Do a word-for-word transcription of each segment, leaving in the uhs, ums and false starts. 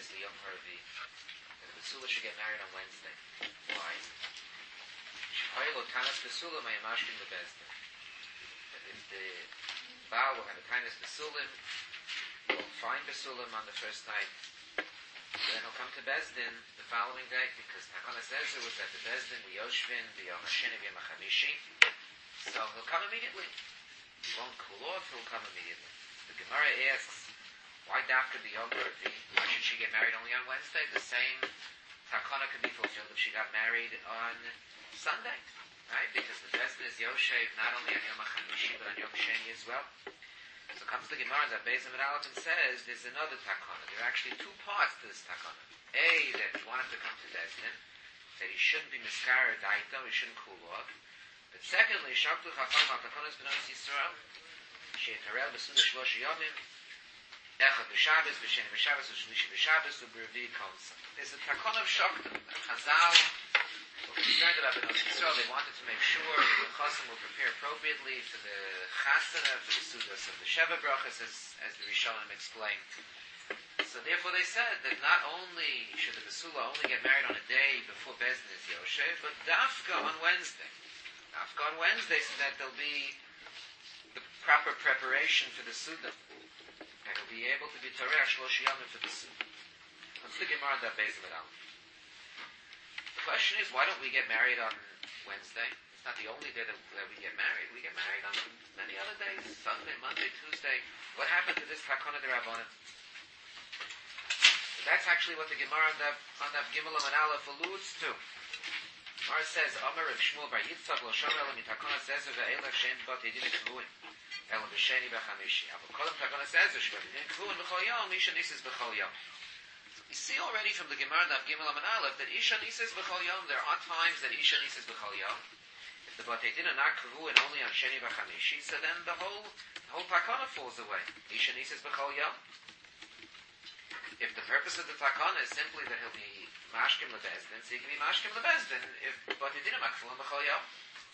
Yom Harvi. The Basula should get married on Wednesday. Why? Sh'hoylo tanas Basula may mashkin the Bezdin. That if the Baal will have a tanas Basulim, will find Basulim on the first night, then he'll come to Bezdin the following day, because Takana says it was at the Bezdin, the Yoshvin, the Yom HaSheni, the Yom HaChamishi. So he'll come immediately. He won't cool off, he'll come immediately. The Gemara asks, why Dafka the Yom Harvi? Why should she get married only on Wednesday? The same Takana could be fulfilled if she got married on Sunday, right? Because the Bezdin is Yoshev not only on Yom HaChamishi, but on Yom Sheni as well. So comes the Gemara that Beis Hamid and says there's another takana. There are actually two parts to this takana. A, that he wanted to come to Bezdin, that he shouldn't be miskara daito, he shouldn't cool off. But secondly, Shaktu Chacham al Takanas B'Nos Yisrael, She'etarel B'Suda Shlosh Yomim, Echad B'Shabbos, B'Sheni B'Shabbos, U'Shlishi B'Shabbos, U'B'Revi Konsa. There's a takana of Shaktu. Chazal were concerned about B'Nos Yisrael. They wanted to make sure that the Chasam will prepare appropriately for the Chasana, for the Sudas of the Sheva Brachas, as, as the Rishonim explained. So therefore they said that not only should the Basula only get married on a day before Bezdin is Yoshev, but Dafka on Wednesday. Dafka on Wednesday, so that there'll be the proper preparation for the Suda. And he'll be able to be Torah Shlosh Yomim for the Suda. Let's look at Gemara that Beis Hamid. The question is, why don't we get married on Wednesday? It's not the only day that, that we get married. We get married on many other days. Sunday, Monday, Tuesday. What happened to this Takana de Rabbanan? That's actually what the Gemara on the on the Gimel and Aleph alludes to. Gemara says, Amar Rav Shmuel bar Yitzchak lo shomer lo mitakana sezer ve'elach she'en bat yedin kvuin elo b'sheni b'chamishi. Aval kodem takana sezer she'bat yedin kvuin b'chol yom isha nises b'chol yom. You see already from the Gemara on the Gimel and Aleph that isha nises b'chol yom. There are times that isha nises b'chol yom. If the bat yedin are not kvuin only on sheni b'chamishi, so then the whole the whole takana falls away. Isha nises b'chol yom. If the purpose of the takana is simply that he'll be mashkim lebezdin, so he can be mashkim lebezdin if but he didn't makful him b'chol yom.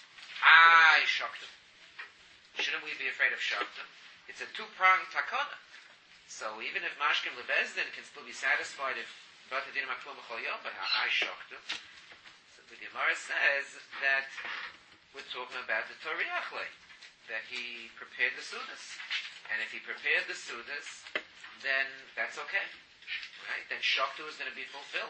I shocked him. Shouldn't we be afraid of shoktim? It's a two-pronged takana. So even if mashkim lebezdin can still be satisfied if but he didn't makful him b'chol yom, but I shocked him. So the Gemara says that we're talking about the Toriachle, that he prepared the sudas, and if he prepared the sudas, then that's okay. Right? Then Shoktu is going to be fulfilled.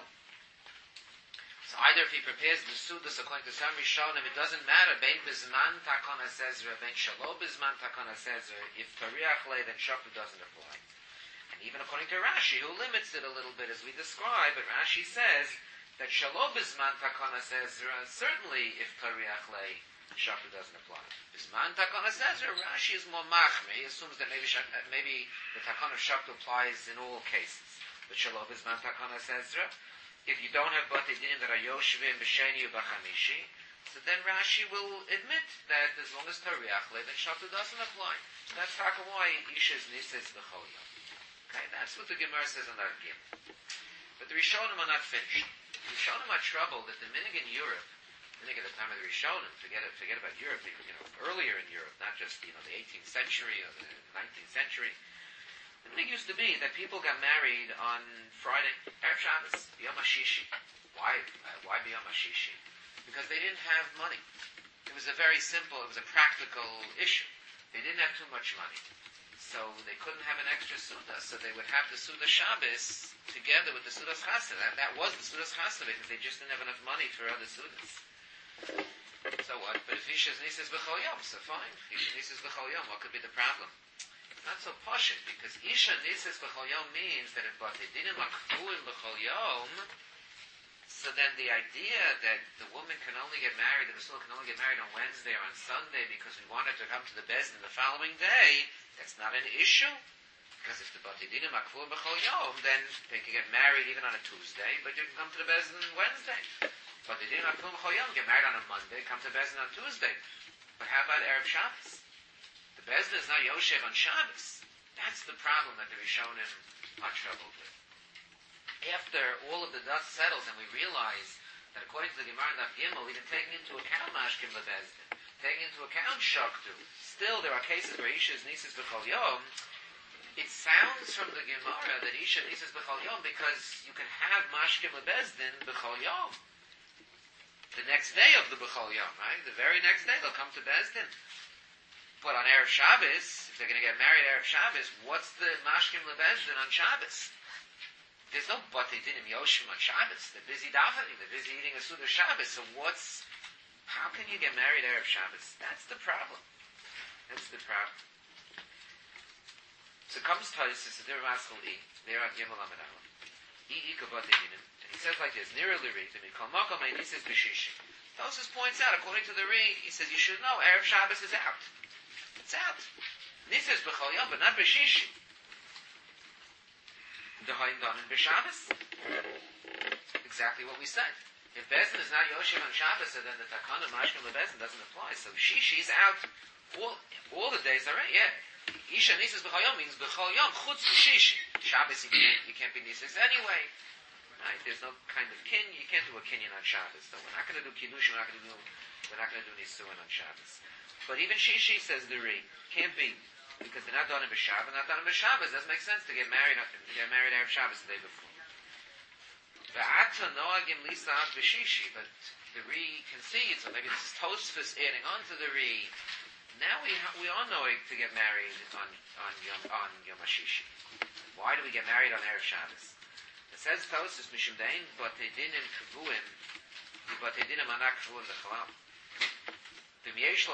So either if he prepares the Sudas according to some Rishonim, it doesn't matter. Bein Bizman Takana Sezra, Bein Shalom Bizman Takana Sezra. If Tariach Le, then Shoktu doesn't apply. And even according to Rashi, who limits it a little bit as we describe, but Rashi says that Shalom Bizman Takana Sezra, certainly if Tariach Le, Shoktu doesn't apply. Bizman Takana Sezra, Rashi is more machme. He assumes that maybe, maybe the Takana of Shoktu applies in all cases. But Shalom is man takana sezra. If you don't have batei dinim that are yoshvim b'sheni u'b'chamishi, so then Rashi will admit that as long as Tariach Le, then Shoktu doesn't apply. That's how why Isha's nises b'chol yom. Okay, that's what the Gemara says on that gim. But the Rishonim are not finished. The Rishonim are troubled that the minig in Europe, the minig at the time of the Rishonim, forget it, forget about Europe, because you know earlier in Europe, not just you know the eighteenth century or the nineteenth century. The thing used to be that people got married on Friday, Erev Shabbos, Yom HaShishi. Why? Uh, why Yom HaShishi? Because they didn't have money. It was a very simple, it was a practical issue. They didn't have too much money. So they couldn't have an extra Suda, so they would have the Suda Shabbos together with the Sudas Chasna. That, that was the Sudas Chasna because they just didn't have enough money for other Sudas. So what? But if Isha's Nises B'chol Yom, so fine. Isha Nises B'chol Yom, what could be the problem? Not so poshut, because Isha Nises B'chol Yom means that if Batei Dinim Makfuim B'chol Yom, so then the idea that the woman can only get married, the Basula can only get married on Wednesday or on Sunday because we want her to come to the Bezdin the following day, that's not an issue. Because if the Batei Dinim Makfuim B'chol Yom, then they can get married even on a Tuesday, but you can come to the Bezdin on Wednesday. Batei Dinim Makfuim B'chol Yom, get married on a Monday, come to Bezdin on Tuesday. But how about Erev Shabbos? The Bezdin is not Yoshev on Shabbos. That's the problem that the Rishonim are troubled with. After all of the dust settles and we realize that according to the Gemara and Daf Gimel, even taking into account Mashkim LeBezdin, taking into account Shoktu, still there are cases where Isha is Nisis B'chol Yom, it sounds from the Gemara that Isha Nisas B'chol Yom because you can have Mashkim Lebezdin B'chol Yom. The next day of the B'chol Yom, right? The very next day they'll come to Bezdin. But on Erev Shabbos, if they're going to get married Erev Shabbos, what's the Mashkim Lebezdin on Shabbos? There's no Batei Dinim Yoshim on Shabbos. They're busy davening. They're busy eating a Suda Shabbos. So what's, how can you get married Erev Shabbos? That's the problem. That's the problem. So comes Taisus, they're Maskal E. They're on Gimel Amid Aleph. E Ika Batei Dinim. And he says like this, Nira L'Ri, to me, Kol Makom Ein Nisis B'Shishi. Taisus points out, according to the Ri, he says, you should know, Erev Shabbos is out. It's out. Nisis B'Chol Yom, but not B'Shishi. Dehayin done in B'Shabbos. Exactly what we said. If Bezdin is not Yoshev on Shabbos, so then the Takana Mashkim LeBezdin doesn't apply. So Shishi is out all, all the days already. Yeah. Isha Nisis B'Chol Yom means B'Chol Yom Chutz B'Shishi. Shabbos you can't, you can't be Nisis anyway. Right? There's no kind of kin. You can't do a kinyan on Shabbos. So we're not going to do Kiddush. We're not going to do. We're not going to do Nisuin on Shabbos. But even Shishi says the Ri can't be. Because they're not done in B'Shabbos, not done in B'Shabbos. Doesn't make sense to get married to get married Erev Shabbos the day before. V'ata noagim lisa'at b'shishi, but the Ri concedes, or maybe this is Tosfos adding on to the Ri. Now we ha- we are knowing to get married on on Yom on Yom HaShishi. Why do we get married on Erev Shabbos? It says Tosfos mishum dein bateidinim kavuim, bateidinim anak kavuim lechalam. What is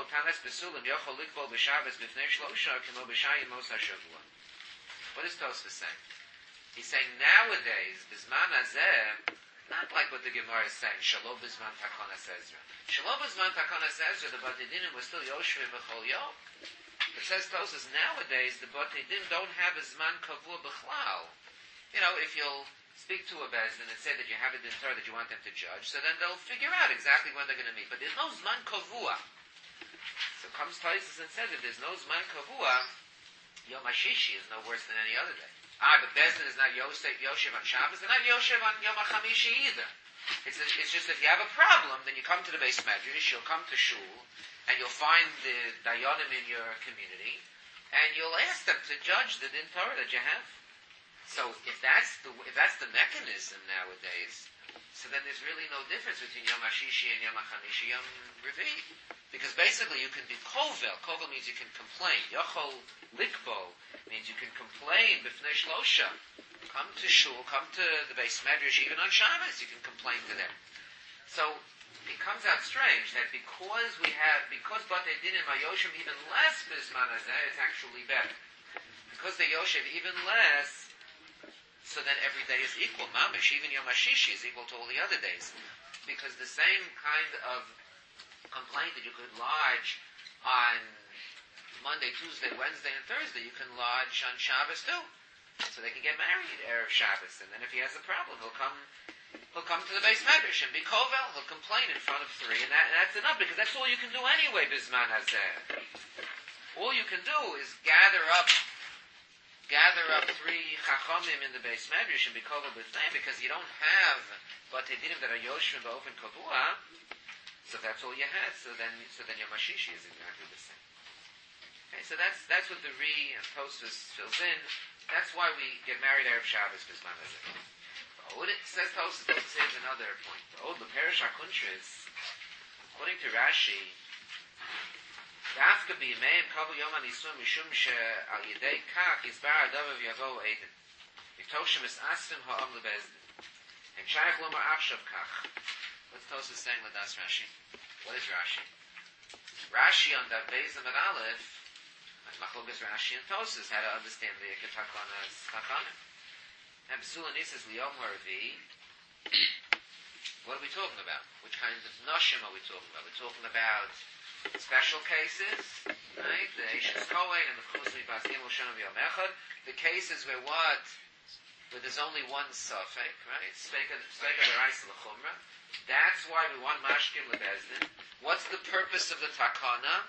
Tosfos saying? He's saying nowadays, Bizman Hazeh, not like what the Gemara is saying, Shalom Bizman Takana Sezra. Shalom Bizman Takana Sezra, the Bateidinim was still Yoshvim B'chol Yom. It says Tosfos, nowadays, the Bateidim don't have a Zman Kavua B'chlal. You know, if you'll speak to a Bezdin and say that you have it in Torah that you want them to judge, so then they'll figure out exactly when they're going to meet. But there's no Zman Kavua. So comes Taisus and says, if there's no Zman Kavua, Yom HaShishi is no worse than any other day. Ah, but Bezdin is not Yosef, Yoshev on Shabbos, they're not Yoshev on Yom HaChamishi either. It's, it's just if you have a problem, then you come to the Beis Medrash, you'll come to Shul, and you'll find the Dayanim in your community, and you'll ask them to judge the Din Torah that you have. So if that's the, if that's the mechanism nowadays, so then there's really no difference between Yom HaShishi and Yom HaChamishi, Yom Revi. Because basically you can be kovel. Kovel means you can complain. Yochol likbo means you can complain b'fnei shlosha. Come to shul, come to the Beis Medrash, even on Shabbos, you can complain to them. So it comes out strange that because we have, because Batei Dinim are Yoshev even less Bizman Hazeh, it's actually better. Because they Yoshev even less, so then every day is equal. Mamish, even Yom HaShishi is equal to all the other days. Because the same kind of complaint that you could lodge on Monday, Tuesday, Wednesday, and Thursday, you can lodge on Shabbos too. So they can get married Erev Shabbos. And then if he has a problem, he'll come he'll come to the Beis Medrash and be kovel. He'll complain in front of three, and, that, and that's enough, because that's all you can do anyway, Bizman Hazeh. All you can do is gather up gather up three chachamim in the Beis Medrash and be kovel b'fnei, because you don't have Batei Dinim that are yoshvim b'ofen kavua. So that's all you had. So then, so then Yom HaShishi is exactly the same. Okay, so that's that's what the Ri and Tosfos fills in. That's why we get married Erev Shabbos Bizman Hazeh. Oh, it says Tosfos. Tosfos says another point. Oh, the Perish HaKuntris, according to Rashi, Dafka b'yimeim kavu Yom HaNisuim mishum she'al yedei kach yizbar adav v'yavo eidin v'toshem es asim ha'am lebezdin and shayach lomar achshav kach. What's Tosfos saying with us, Rashi? What is Rashi? Rashi on Dav Beis Amud Aleph, and Machlokas Rashi and Tosfos, how to understand the Ketachana's Chachamim. And B'sula Nisas Liyom Haravi, what are we talking about? Which kinds of Noshim are we talking about? We're talking about special cases, right? The Eishes Kohen and the Chusmi Bas Gimel Shana V'Yom Echad. The cases where what? Where there's only one suffix, right? Speika D'Oraisa L'Chumra. That's why we want Mashkim LeBezdin. What's the purpose of the Takana?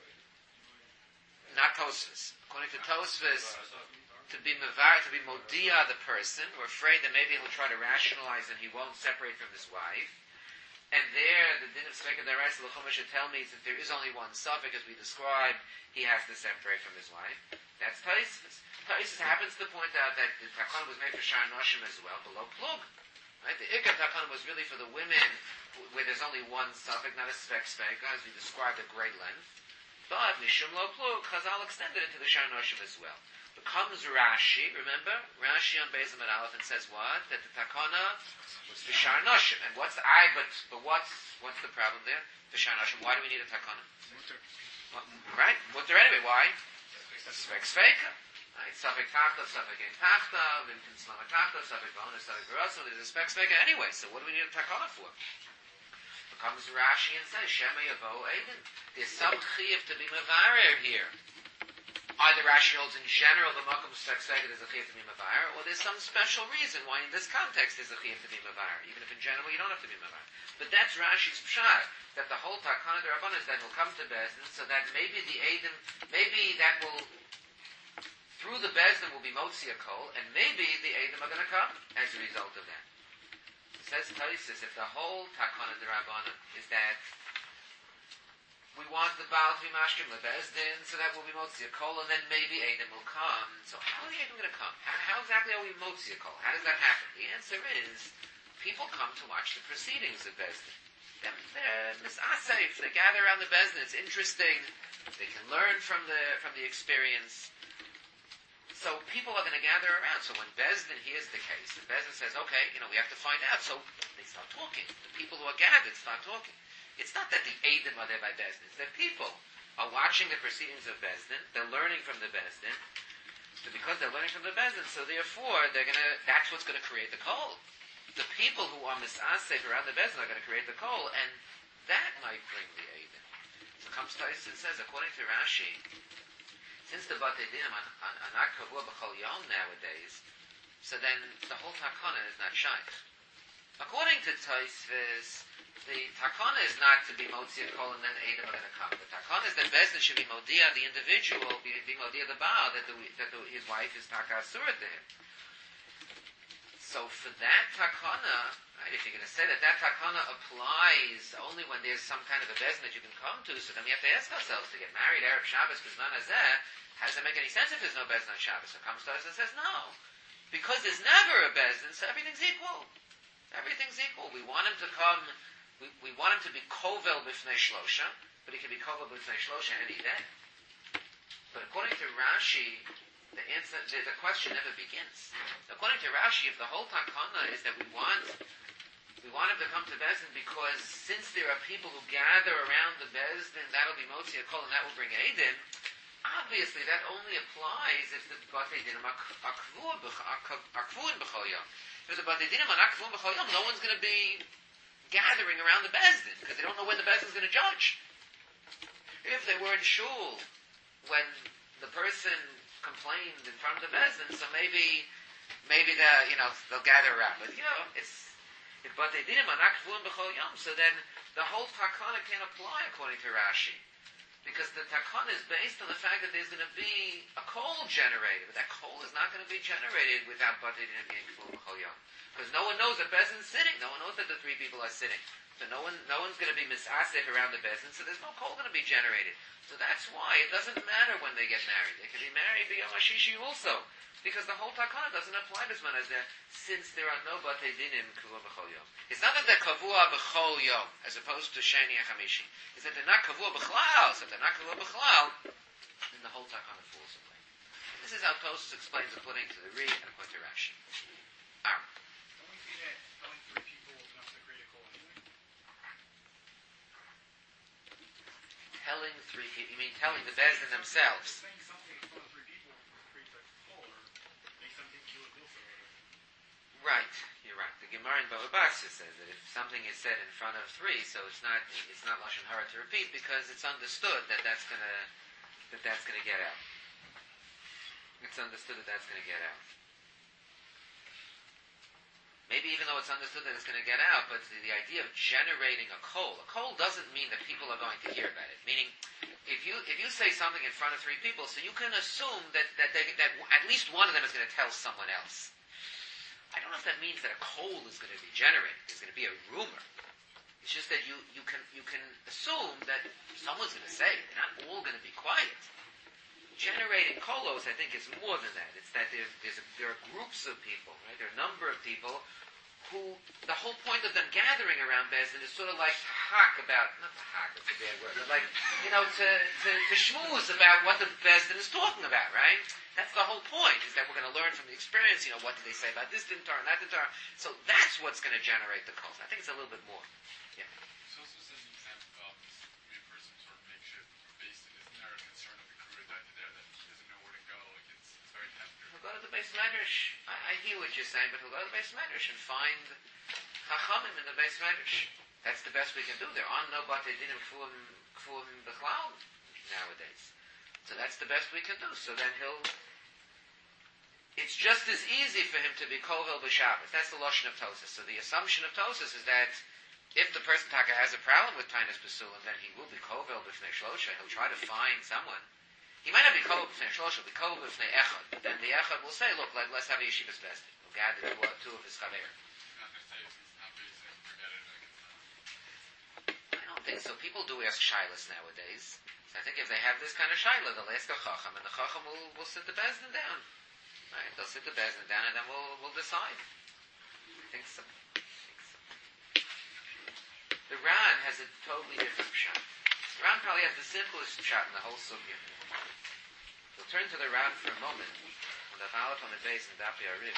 Not Tosfos. According to Tosfos, to be Mevar, to be Modia the person. We're afraid that maybe he'll try to rationalize and he won't separate from his wife. And there, the din of Sveka Daraisa L'Chumash should tell me that there is only one suffix, as we described, he has to separate from his wife. That's Taisvis. Taisvis happens to point out that the Takana was made for Shar Noshim as well, below Plug. Right? The Ikka Takana was really for the women, where there's only one suffix, not a spek Sveka, as we described at great length. But Mishum Lo Plug, Chazal extended it to the Shar Noshim as well. Becomes Rashi, remember? Rashi on Beis Amud Aleph and says what? That the Takana was for Shar Noshim. And what's the I, but, but what's, what's the problem there? For Shar Noshim, why do we need a Takana? Well, right? Mutter anyway, why? Svek Sveka. Right? Safek Tachta, Safek Ein Tachta, Vinkin Slama Tachta, Safek Bonus, Safek Verosa, there's a Svek Sveka anyway, so what do we need a Takana for? Comes Rashi and says, Shema Yavo Eidin. There's some chiyuv to be mevarer here. Either Rashi holds in general the makom svek sveka is a chiyuv to be mevarer, or there's some special reason why in this context there's a chiyuv to be mevarer, even if in general you don't have to be mevarer. But that's Rashi's pshat, that the whole takana d'Rabbanan is that will come to Bezdin, so that maybe the Eidim, maybe that will, through the Bezdin will be motzi a kol, and maybe the Eidim are going to come as a result of that. Says Taisus, if the whole takana d'Rabbanan is that we want the Baal to be mashkim lebezdin, so that will be motzi a kol, and then maybe Eidim will come. So how are the Eidim going to come? How, how exactly are we motzi a kol? How does that happen? The answer is, people come to watch the proceedings of Bezdin. They're, they're misasef, they gather around the Bezdin, it's interesting, they can learn from the from the experience. So people are going to gather around. So when Bezdin hears the case, the Bezdin says, okay, you know, we have to find out. So they start talking. The people who are gathered start talking. It's not that the Eidim are there by Bezdin. It's that people are watching the proceedings of Bezdin. They're learning from the Bezdin. So because they're learning from the Bezdin, so therefore, they're going to, that's what's going to create the kol. The people who are misasek around the Bezdin are going to create the kol. And that might bring the Eidim. So comes Tais and says, according to Rashi, since the Batei Dinim are not kavua b'chol yom nowadays, so then the whole takana is not shaykh. According to Tosfos, the takana is not to be motzi a kol and then Eidim are going to come. The takana is that Bezdin should be modia, the individual, be, be modia the Baal, that, the, that the, his wife is taka asura to him. So for that takana, right, if you're going to say that that takana applies only when there's some kind of a Bezdin that you can come to, so then we have to ask ourselves, to get married Erev Shabbos B'zman Hazeh, how does that make any sense if there's no Bezdin on Shabbos? So comes to us and says, no. Because there's never a Bezdin, so everything's equal. Everything's equal. We want him to come, we, we want him to be kovel b'fnei shlosha, but he can be kovel b'fnei shlosha any day. But according to Rashi, the answer, the, the question never begins. According to Rashi, if the whole takana is that we want, we want him to come to Bezdin because since there are people who gather around the Bezdin, that'll be motzi a kol and that will bring Eidim. Obviously, that only applies if the Batei Dinim are kvuin b'chol yom. If the Batei Dinim are not kvuin b'chol yom, no one's going to be gathering around the Bezdin because they don't know when the Bezdin is going to judge. If they were in shul when the person complained in front of the Bezdin, so maybe, maybe the, you know, they'll gather around. But, you know, it's, if Batei Dinim are not kvuin b'chol yom, so then the whole takana can't apply according to Rashi. Because the takana is based on the fact that there's going to be a kol generated. But that kol is not going to be generated without Batei Dinim being kvuin b'chol yom. Because no one knows that Bezdin's sitting. No one knows that the three people are sitting. So no one, no one's going to be misasif around the Bezdin, so there's no kol going to be generated. So that's why it doesn't matter when they get married. They can be married b'yom hashishi also. Because the whole takana doesn't apply to Zman Hazeh, since there are no Batei Dinim kavua b'chol yom. It's not that they're kavua b'chol yom, as opposed to Sheni and Chamishi. It's that they're not kavua b'chlal. So if they're not kavua b'chlal, then the whole takana falls away. This is how Tosfos explains according to the Ri and according to Rashi. Aaron. Don't we see that telling three people is enough to create a kol anyway? Telling three people, you mean telling the Bezdin themselves? Saying something in front of three people creates a kol, or makes something kill a guf or whatever. Right, you're right. The Gemara in Bava Basra says that if something is said in front of three, so it's not it's not lashon hara to repeat because it's understood that that's gonna that that's gonna get out. It's understood that that's gonna get out. Maybe even though it's understood that it's going to get out, but the, the idea of generating a kol, a kol doesn't mean that people are going to hear about it. Meaning, if you if you say something in front of three people, so you can assume that that, they, that at least one of them is going to tell someone else. I don't know if that means that a kol is going to be generated. There's going to be a rumor. It's just assume that someone's going to say it. They're not all going to be quiet. Generating kolos, I think, is more than that. It's that there, there's a, there are groups of people, right? There are a number of people who, the whole point of them gathering around Bezdin is sort of like to hack about, not to hack, that's a bad word, but like, you know, to, to, to schmooze about what the Bezdin is talking about, right? That's the whole point, is that we're going to learn from the experience, you know, what did they say about this dintar and that dintar. So that's what's going to generate the cult. I think it's a little bit more. Yeah. So also says an example of maybe a person sort of makeshift based in, isn't there a concern of the crew that there that he doesn't know where to go? Like it's, it's very tender. He'll go to the Beis Medrash. I, I hear what you're saying, but he'll go to the Beis Medrash and find Chachamim in the Beis Medrash. That's the best we can do. There are no Batei Dinim Kfuim B'chlal nowadays. So that's the best we can do. So then he'll... It's just as easy for him to be Kovel B'Shabbos. That's the Lashon of Tosas. So the assumption of Tosas is that if the person Taka has a problem with Tainus B'Sulim, then he will be Kovel B'Fnei Shlosha. He'll try to find someone. He might not be Kovel B'Fnei Shlosha, he'll be Kovel B'Fnei Echad. But then the Echad will say, look, let, let's have a Yeshivas Bezdin. We'll gather two, two of his Chaver. Not going to say it's not based and forget it. Like it's not. I don't think so. People do ask Shilas nowadays. So I think if they have this kind of Shilah, they'll ask a Chacham, and the Chacham will, will sit the Bezdin down. Right? They'll sit the Bezdin down, and then we'll, we'll decide. I think so. I think so. The Ran has a totally different shot. The Ran probably has the simplest shot in the whole sugya. We'll turn to the Ran for a moment. On the Aleph on the base in Daf Yariv.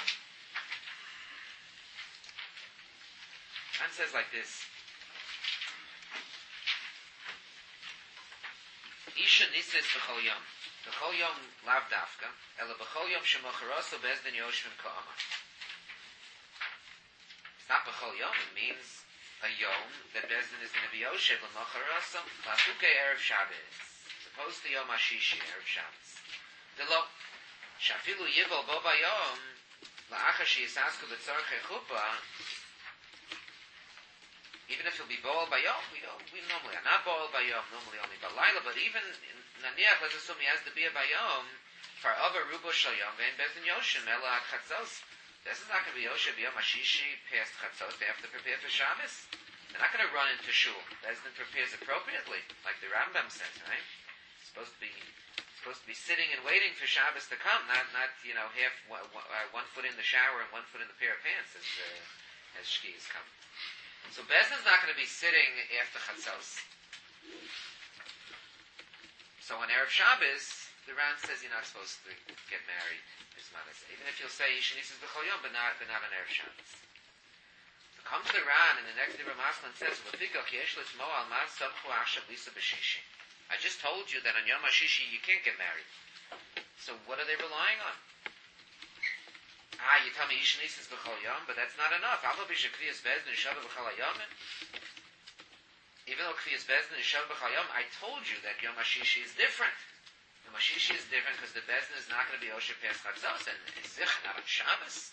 Ran says like this. Isha nisis b'chol yom. B'chol yom lav dafka, ela b'chol yom shemocharoso bezdin yoshvim ka'ama. It's not b'chol yom, it means a yom that bezdin is going to be yoshev l'mocharoso lafuke erev Shabbos. Supposed to yom hashishi erev Shabbos. Delo, shafilu yivol bo bayom la'achar sheyisasku b'tzorchei chuppah. Even if he'll be boiled by Yom, we don't, we normally are not boiled by Yom, normally only by Laila, but even in Naniach, let's assume he has the beer by Yom, for other Rubo Shal Yom, Vein Bezdin Yoshim, Ela at Chatzos. This is not going to be Yoshim Yom Hashishi past Chatzos, they have to prepare for Shabbos. They're not going to run into Shul. Bezdin prepares appropriately, like the Rambam says, right? It's supposed to be, supposed to be sitting and waiting for Shabbos to come, not, not, you know, half, one, one foot in the shower and one foot in the pair of pants as, uh, as Shki's come. So Bezdin's not going to be sitting after Chatzos. So on Erev Shabbos, the Ran says you're not supposed to get married. Even if you'll say Yishanisis B'chol Yom, but not, but not on Erev Shabbos. So comes the Ran, and the next Dibra Maslan says, I just told you that on Yom HaShishi you can't get married. So what are they relying on? Ah, you tell me Yishanisis B'chol Yom, but that's not enough. Even though Kviyas Bezdin is Shav B'chol Yom, I told you that Yom HaShishi is different. Yom HaShishi is different because the Bezdin is not going to be Osher Pes Chatzos, and it's not on Shabbos.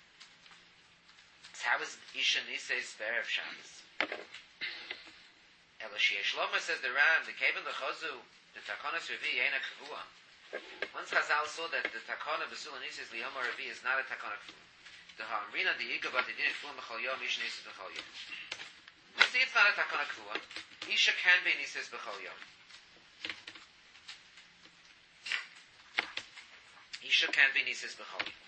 So how is Yishanisis Be'erev Shabbos? Elashiyah Shlomo says the Ram, the Kevin the Chozu, the Takonos Revi, Yena Kavua. Once Chazal saw that the takana b'sul anisis liyom haravi is not a takana kfu. The ha'amrina the yiga but the din kfu b'chol yom ish nisis b'chol yom. You see, it's not a takana kfu. Isha can be nisis b'chol yom. Isha can be nisis b'chol yom.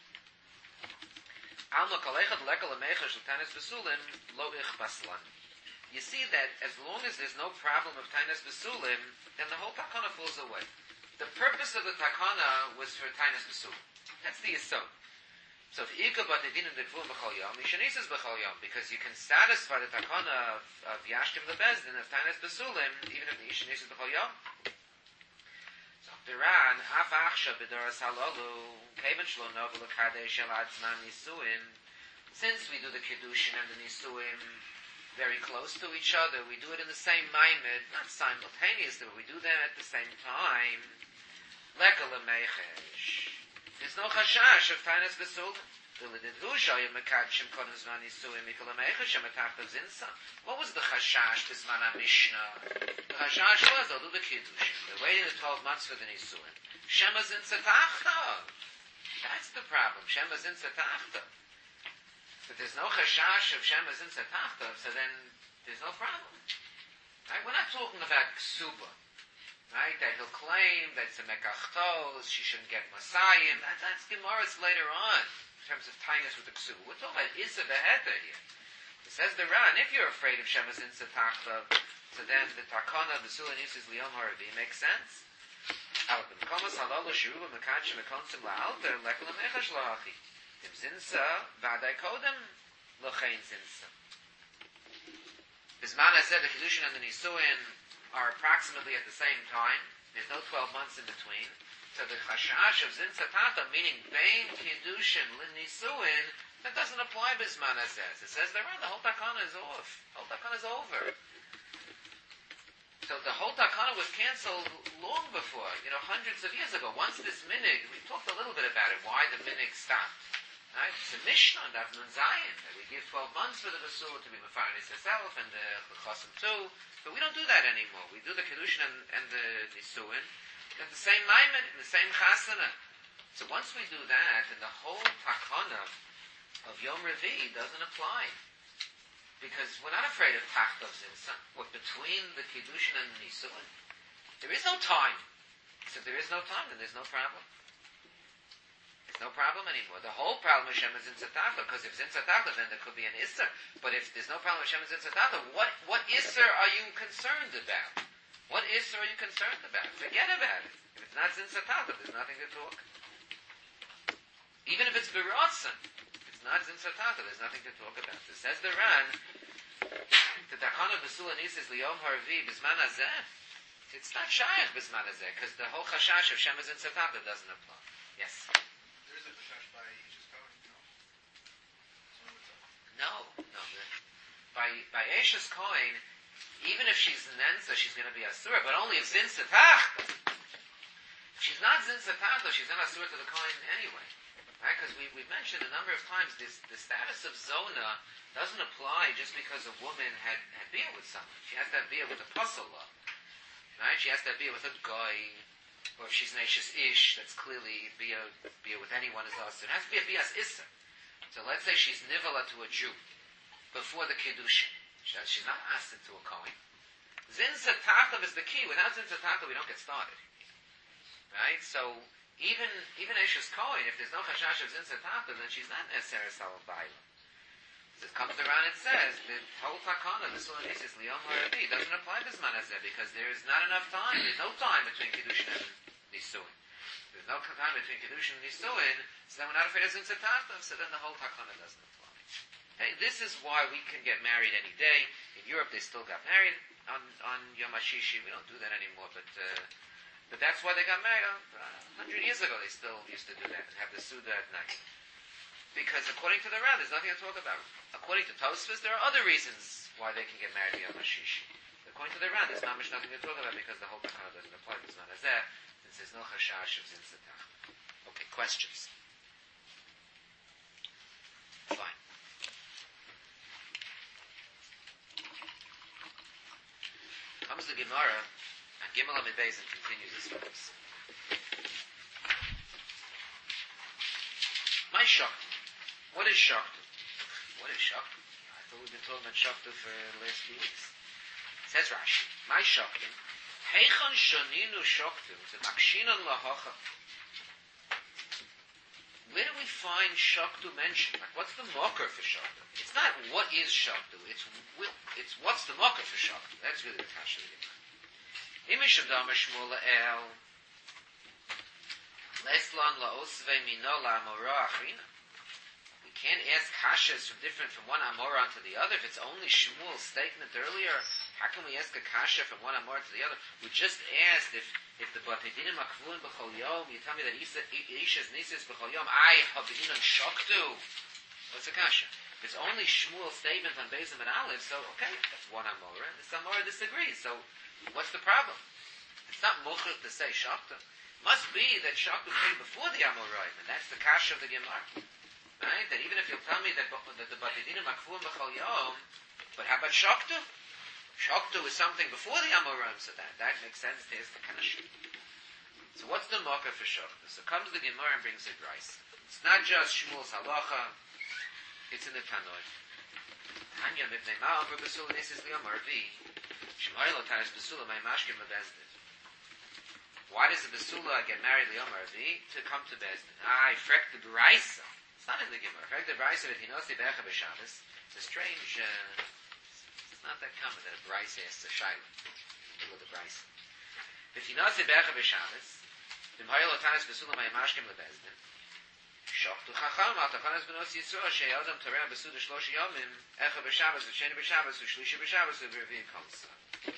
Alma kalechad lekal amecha shel tanis b'sulim lo ich baslan. You see that as long as there's no problem of tanis b'sulim, then the whole takana falls away. The purpose of the takana was for Tainus B'Sulim. That's the Yisod. So if Ika but the din of the Kvum B'chol Yom, Yishanisis B'chol Yom, because you can satisfy the takana of, of Yashkim the Bezdin of Tainus B'Sulim, even if the Yishanisis B'chol Yom. So Biran, Af Achsha B'doras Halolu, Kevin Shlo Novel Kadesh El Adzman Yisuim. Since we do the Kiddushin and the Nisuim very close to each other, we do it in the same maimed, not simultaneously, but we do them at the same time. Lekal Mechesh. There's no chashash of Tainus B'Sulim. What was the chashash b'zman HaMishnah? The chashash was, they'll do the Kiddushin. They're waiting the twelve months for the Nisuin. Shema zin tzatachta. That's the problem. Shema zin tzatachta. But there's no chashash of Shema zin tzatachta, so then there's no problem. Right? We're not talking about ksuba. Right? That he'll claim that it's a mekachtos, she shouldn't get masayim. That, that's Gemara's later on, in terms of tinus with the ksuba. We're talking about Issa Beheta here. It says the Ran, if you're afraid of Shemas Insa Tachta, so then the Takana, the Sula Nisis Liyom Haravi makes sense. Al B'mkomas Halalu Shiruba Mekadshim Mekonsim La'alter Lekla Mechash La'achi. Im Zinsa, V'adai Kodem, L'chein Zinsa. Bisman has said the Kiddushin and the Nisuin are approximately at the same time. There's no twelve months in between. So the Chashash of Zinsa Tachta, meaning Bein Kiddushin L'Nisuin, that doesn't apply Bisman has says. It says the Ran, the whole Takana is off. The whole Takana is over. So the whole takana was canceled long before, you know, hundreds of years ago. Once this minig, we talked a little bit about it, why the minig stopped. Right? It's a Mishnah, Daf Nun Zayin, that we give twelve months for the Basur to be Mefaris herself and the Chosim too. But we don't do that anymore. We do the Kiddushin and, and the Nisuin at the same Maimed, in the same Chasana. So once we do that, then the whole takana of Yom Revi doesn't apply. Because we're not afraid of Tachtav Zinsa. What between the Kiddushin and the Nisuin? There is no time. So if there is no time, then there's no problem. There's no problem anymore. The whole problem with Shem is Zinsa Tachta, because if Zinsa Tachta, then there could be an Isser. But if there's no problem with Shem is Zinsa Tachta, what, what Isser are you concerned about? What Isser are you concerned about? Forget about it. If it's not Zinsa Tachta, there's nothing to talk. Even if it's B'Ratsan, not Zinsa Tachta, there's nothing to talk about. It says the Ran, the Takana B'Sula Nisis Liyom Harvi B'Zman Hazeh, it's not Shayach B'Zman Hazeh, because the whole Chashash of Shem Zinsa Tachta doesn't apply. Yes? There is a Chashash by Ishes Cohen, no? No, no. The, by, by Ashes Cohen, even if she's Nenza, she's going to be Asura, but only if Zinsa Tachta. If she's not Zinsa Tachta, she's not Asura to the Cohen anyway. Right? Because we, we've mentioned a number of times this, the status of Zona doesn't apply just because a woman had, had beer with someone. She has to have beer with a pasala. Right? She has to have beer with a guy. Or if she's an Ashes Ish, that's clearly beer, beer with anyone is also. It has to be a Bias Issa. So let's say she's Nivala to a Jew before the Kiddushin. She, she's not asked into a Kohen. Zinsa Tachtav is the key. Without Zinsa Tachtav, we don't get started. Right? So, Even even Eshes Cohen, if there's no Chashash of Zinsa Tachta, then she's not necessarily Salah Baila. As it comes around, it says the whole Takana, the Sula Nisis Liyom Haravi, doesn't apply to Zman Hazeh because there's not enough time. There's no time between Kiddushin and Nisuin. There's no time between Kiddushin and Nisuin, so then we're not afraid of Zinsa Tachta, so then the whole Takana doesn't apply. Okay, this is why we can get married any day. In Europe, they still got married on on Yom HaShishi. We don't do that anymore, but. Uh, But that's why they got married. A hundred years ago, they still used to do that and have the Suda at night. Because according to the Ran, there's nothing to talk about. According to Tosfos, there are other reasons why they can get married Yom HaShishi. According to the Ran, there's not much nothing to talk about because the whole Takana doesn't apply. It's not as there, since there's no Chashash of Zinsa Tachta. Okay, questions? Fine. Comes the Gemara. And Gimel Amid Beis and continues as follows. My Shaktu. What is Shaktu? What is Shaktu? I thought we've been talking about Shaktu for the last few weeks. It says Rashi. My Shaktu. Heichon Shoninu Shaktu. The Makshinon Lahocha. Where do we find Shaktu mentioned? Like, what's the mocker for Shaktu? It's not what is Shaktu. It's, it's what's the mocker for Shaktu. That's really the Kasha of the Gemara. Imisham Dama Shmuel El Leslan Laosve Minola Amora Achrina. We can't ask kashas from different from one Amora onto the other. If it's only Shmuel's statement earlier, how can we ask a kasha from one Amora to the other? We just asked if if the Batedinim Akvun B'chol Yom, you tell me that Isha's Nisis B'chol Yom, I Havinon Shoktu. What's the kasha? It's only Shmuel's statement on Bezim and Aleph, so okay, that's one Amora, and this Amora disagrees. So what's the problem? It's not muchach to say Shakta. Must be that Shakta came before the Amoraim, and that's the kasha of the Gemara. Right? That even if you'll tell me that, that the Batedinim Akvum B'chol Yom, but how about Shakta? Shakta is something before the Amoraim, so that, that makes sense. There's the kasha. So what's the mocker for Shakta? So comes the Gemara and brings it rice. It's not just Shmuel's halacha, it's in the Tanoi. Tanya Mipnei Ma'am B'Besul Nisis Liyom Arvi. Shmoylo tanis besula my mashkim lebezdin. Why does the besula get married liyom arvi? To come to bezdin. Ah, I frek the beraisa. It's not in the Gemara. Frek the beraisa that he knows the becha b'Shabbos. It's a strange. Uh, it's not that common that a beraisa has to shaila. Middle of the beraisa. If he knows the becha b'Shabbos, b'moylo tanis besula my mashkim lebezdin. Shoktu chacham al tachanas benos Yisroel she'adam torah besuda shlosh yomim echa b'Shabbos v'sheni b'Shabbos v'shlishi b'Shabbos v'revi komsa.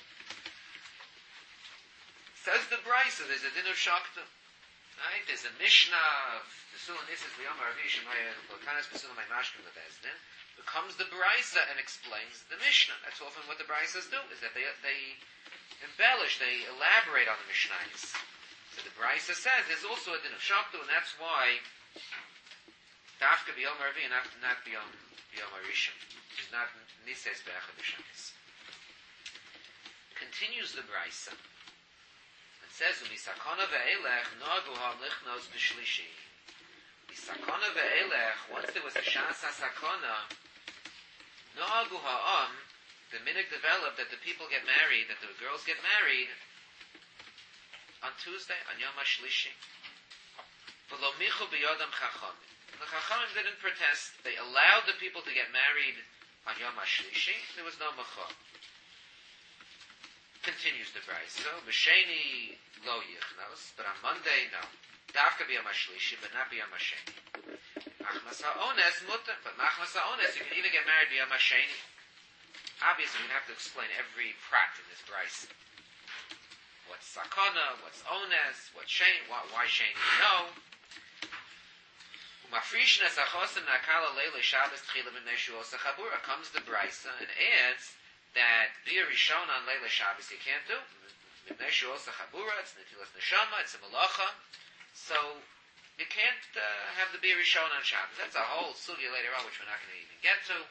Says the Brisa, there's a din of Shoktu. Right? There's a Mishnah of Besula Nisis Liyom Aravi Shemaya Lotanas Besula My Mashkim Lebezdin. Becomes the Brisa and explains the Mishnah. That's often what the Brisas do, is that they they embellish, they elaborate on the Mishnahs. So the Brisa says there's also a din of Shoktu, and that's why Dafka B'Yom Aravi and not, not B'Yom B'Yom Arishim. It's not Nises Be'echa B'Shabbos. Continues the Brisa. Says umisakona ve'elech nagu ha'lichnos b'shlishi. Misakona ve'elech, once there was a shas ha'sakona, nagu ha'am, the minhag developed that the people get married, that the girls get married on Tuesday, on Yom HaShlishi. V'lo michu b'yodam chachamim. The chachamim didn't protest. They allowed the people to get married on Yom HaShlishi. There was no mechah. Continues the price. So, b'sheni lo yichnos, but on Monday, no. Dafka b'yom hashlishi, but not b'yom hasheni. Machmas ha'ones mutter, but machmas ha'ones, you can even get married b'yom hasheni. Obviously, we have to explain every prat in this price. What's sakana, what's ones, what's sheni, why, why sheni? No. Umafrishnes achosim nakala leile Shabbos tchila b'neshu osa chabura, comes the brisa and adds that Bia Rishon on Leila Shabbos you can't do. Mibnei Shu'osa Chabura, it's Netilas Neshama, it's a Malacha. So, you can't uh, have the Bia Rishon on Shabbos. That's a whole sugya later on, which we're not going to even get to.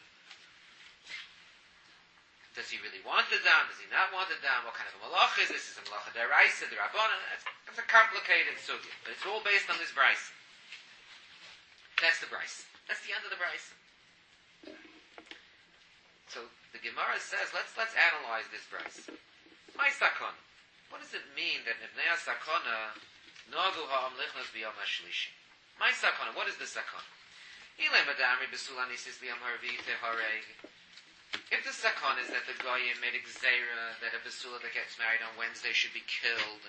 Does he really want it down? Does he not want it down? What kind of a Malacha is this? Is it a Malacha Deraisa, Derabbanan? That's, that's a complicated sugya. But it's all based on this Bryce. That's the Bryce. That's the end of the Bryce. So, the Gemara says, let's let's analyze this price. My sakona. What does it mean that Ibnei sakona nagu ha'am lichnos b'yom hashlishi? My sakona. What is the sakona? Ilay madamri b'sula nisis liyom harvi tehareg. If the sakona is that the goyim made a gzeira that a besula that gets married on Wednesday should be killed,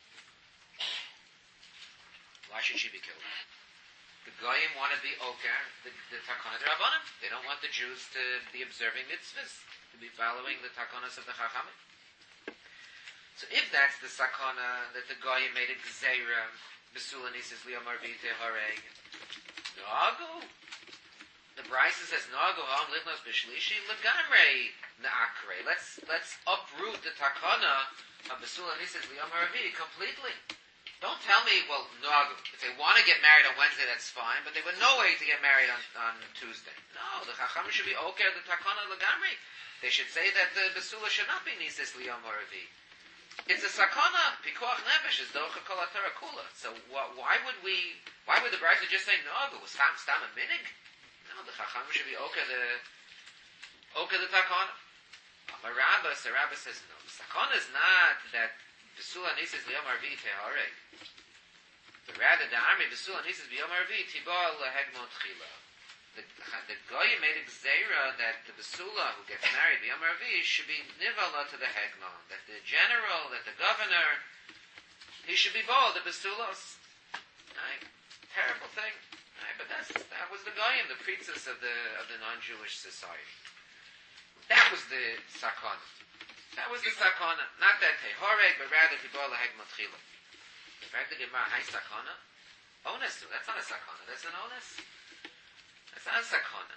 why should she be killed? The goyim want to be oker, the, the takana d'Rabbanan. They don't want the Jews to be observing mitzvahs, to be following the takanas of the chachamim. So if that's the sakana that the goyim made a gzeira, besula nisis liyom harvi tehareg, nagu. The Brisa says nagu ha'am lichnos b'shlishi legamrei na'akre. Let's let's uproot the takana of besula nisis liyom harvi completely. Don't tell me, well, no, if they want to get married on Wednesday, that's fine, but they would no way to get married on, on Tuesday. No, the Chacham should be okay, the Takana Lagamri. They should say that the Besula should not be Nisis Liyom Haravi. It's a Sakana, Pikuach Nefesh, is Docha Kol HaTorah Kula. So wh- why would we, why would the Brisa just say, no, it was Stam Stam a Minig? No, the Chacham should be okay, the, okay, the Takana. Amarabba, Sarabba says, no, the Sakana is not that Besula Nisis Liyom Haravi Tehareg. But rather, the army Besula Nisis Liyom Haravi Tibal Hegmon Tchila. The the Goyim made a gzeira that the Besula who gets married Liyom Haravi should be nivala to the Hegmon. That the general, that the governor, he should be bold, the Besulos. Right? Terrible thing. Right? But that's that was the Goyim, the priestess of the of the non-Jewish society. That was the Sakana. That was the sakana, not that tehoreg, but rather tibor lahegmon tchila. In fact, the Gemara, hi sakana, onus too. That's not a sakana. That's an onus. That's not a sakana.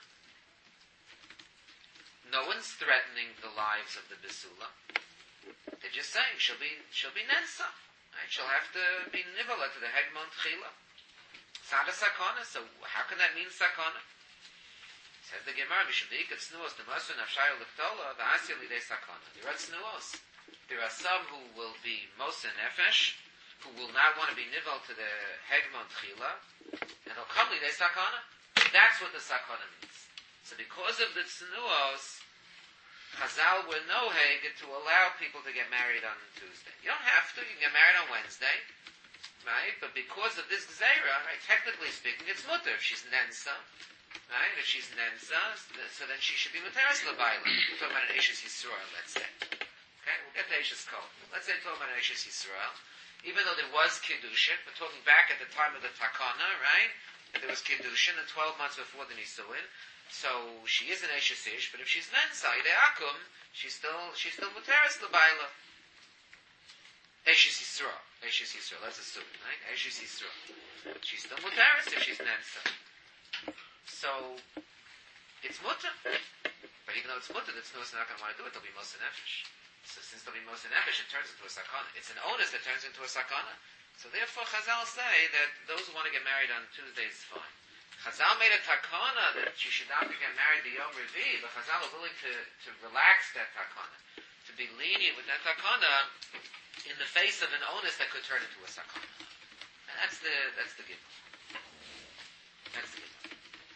No one's threatening the lives of the besula. They're just saying she'll be she'll be nensa. Right? She'll have to be nivala to the hegmon tchila. It's not a sakana. So how can that mean sakana? Says the Gemara, B'shavdika tznuos d'masu nafshayu l'ktola v'asya lidei sakana. There are tznuos. There are some who will be mosa nefesh, who will not want to be nivel to the hegmon tchila, and they'll come lidei sakana. That's what the sakana means. So because of the tznuos, Chazal were noheg to allow people to get married on Tuesday. You don't have to. You can get married on Wednesday, right? But because of this gzeira, right, technically speaking, it's mutter if she's nensa, right? If she's nensa, so then she should be muteras l'bayla. We're talking about an Eishes Yisrael, let's say. Okay, we'll get to Eishes Kol. Let's say we're talking about an Eishes Yisrael. Even though there was Kiddushin, we're talking back at the time of the Takana, right? There was Kiddushin in twelve months before the Nisuin. So she is an Eishes Ish, but if she's nensa, Idei Akum, she's still, she's still muteras l'bayla. Eishes Yisrael. Eishes Yisrael, let's assume, right? Eishes Yisrael. She's still muteras if she's nensa. So, it's mutter. But even though it's mutter, the tznuas are not going to want to do it, they'll be Moser Nefesh. So since they'll be Moser Nefesh, it turns into a sakana. It's an onus that turns into a sakana. So therefore, Chazal say that those who want to get married on Tuesday is fine. Chazal made a takana that she should not get married the Yom Revi, but Chazal are willing to, to relax that takana, to be lenient with that takana in the face of an onus that could turn into a sakana. And that's the, that's the gimel. That's the gimel.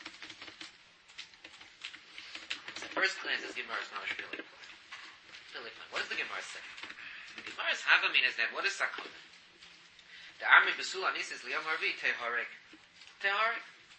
First glance, this Gemara is not really plain. Really plain. What does the Gemara say? The Gemara's Havamin is that what is Sakana? The army Besul Anis is Liyom Harvi Teharek. Teharek.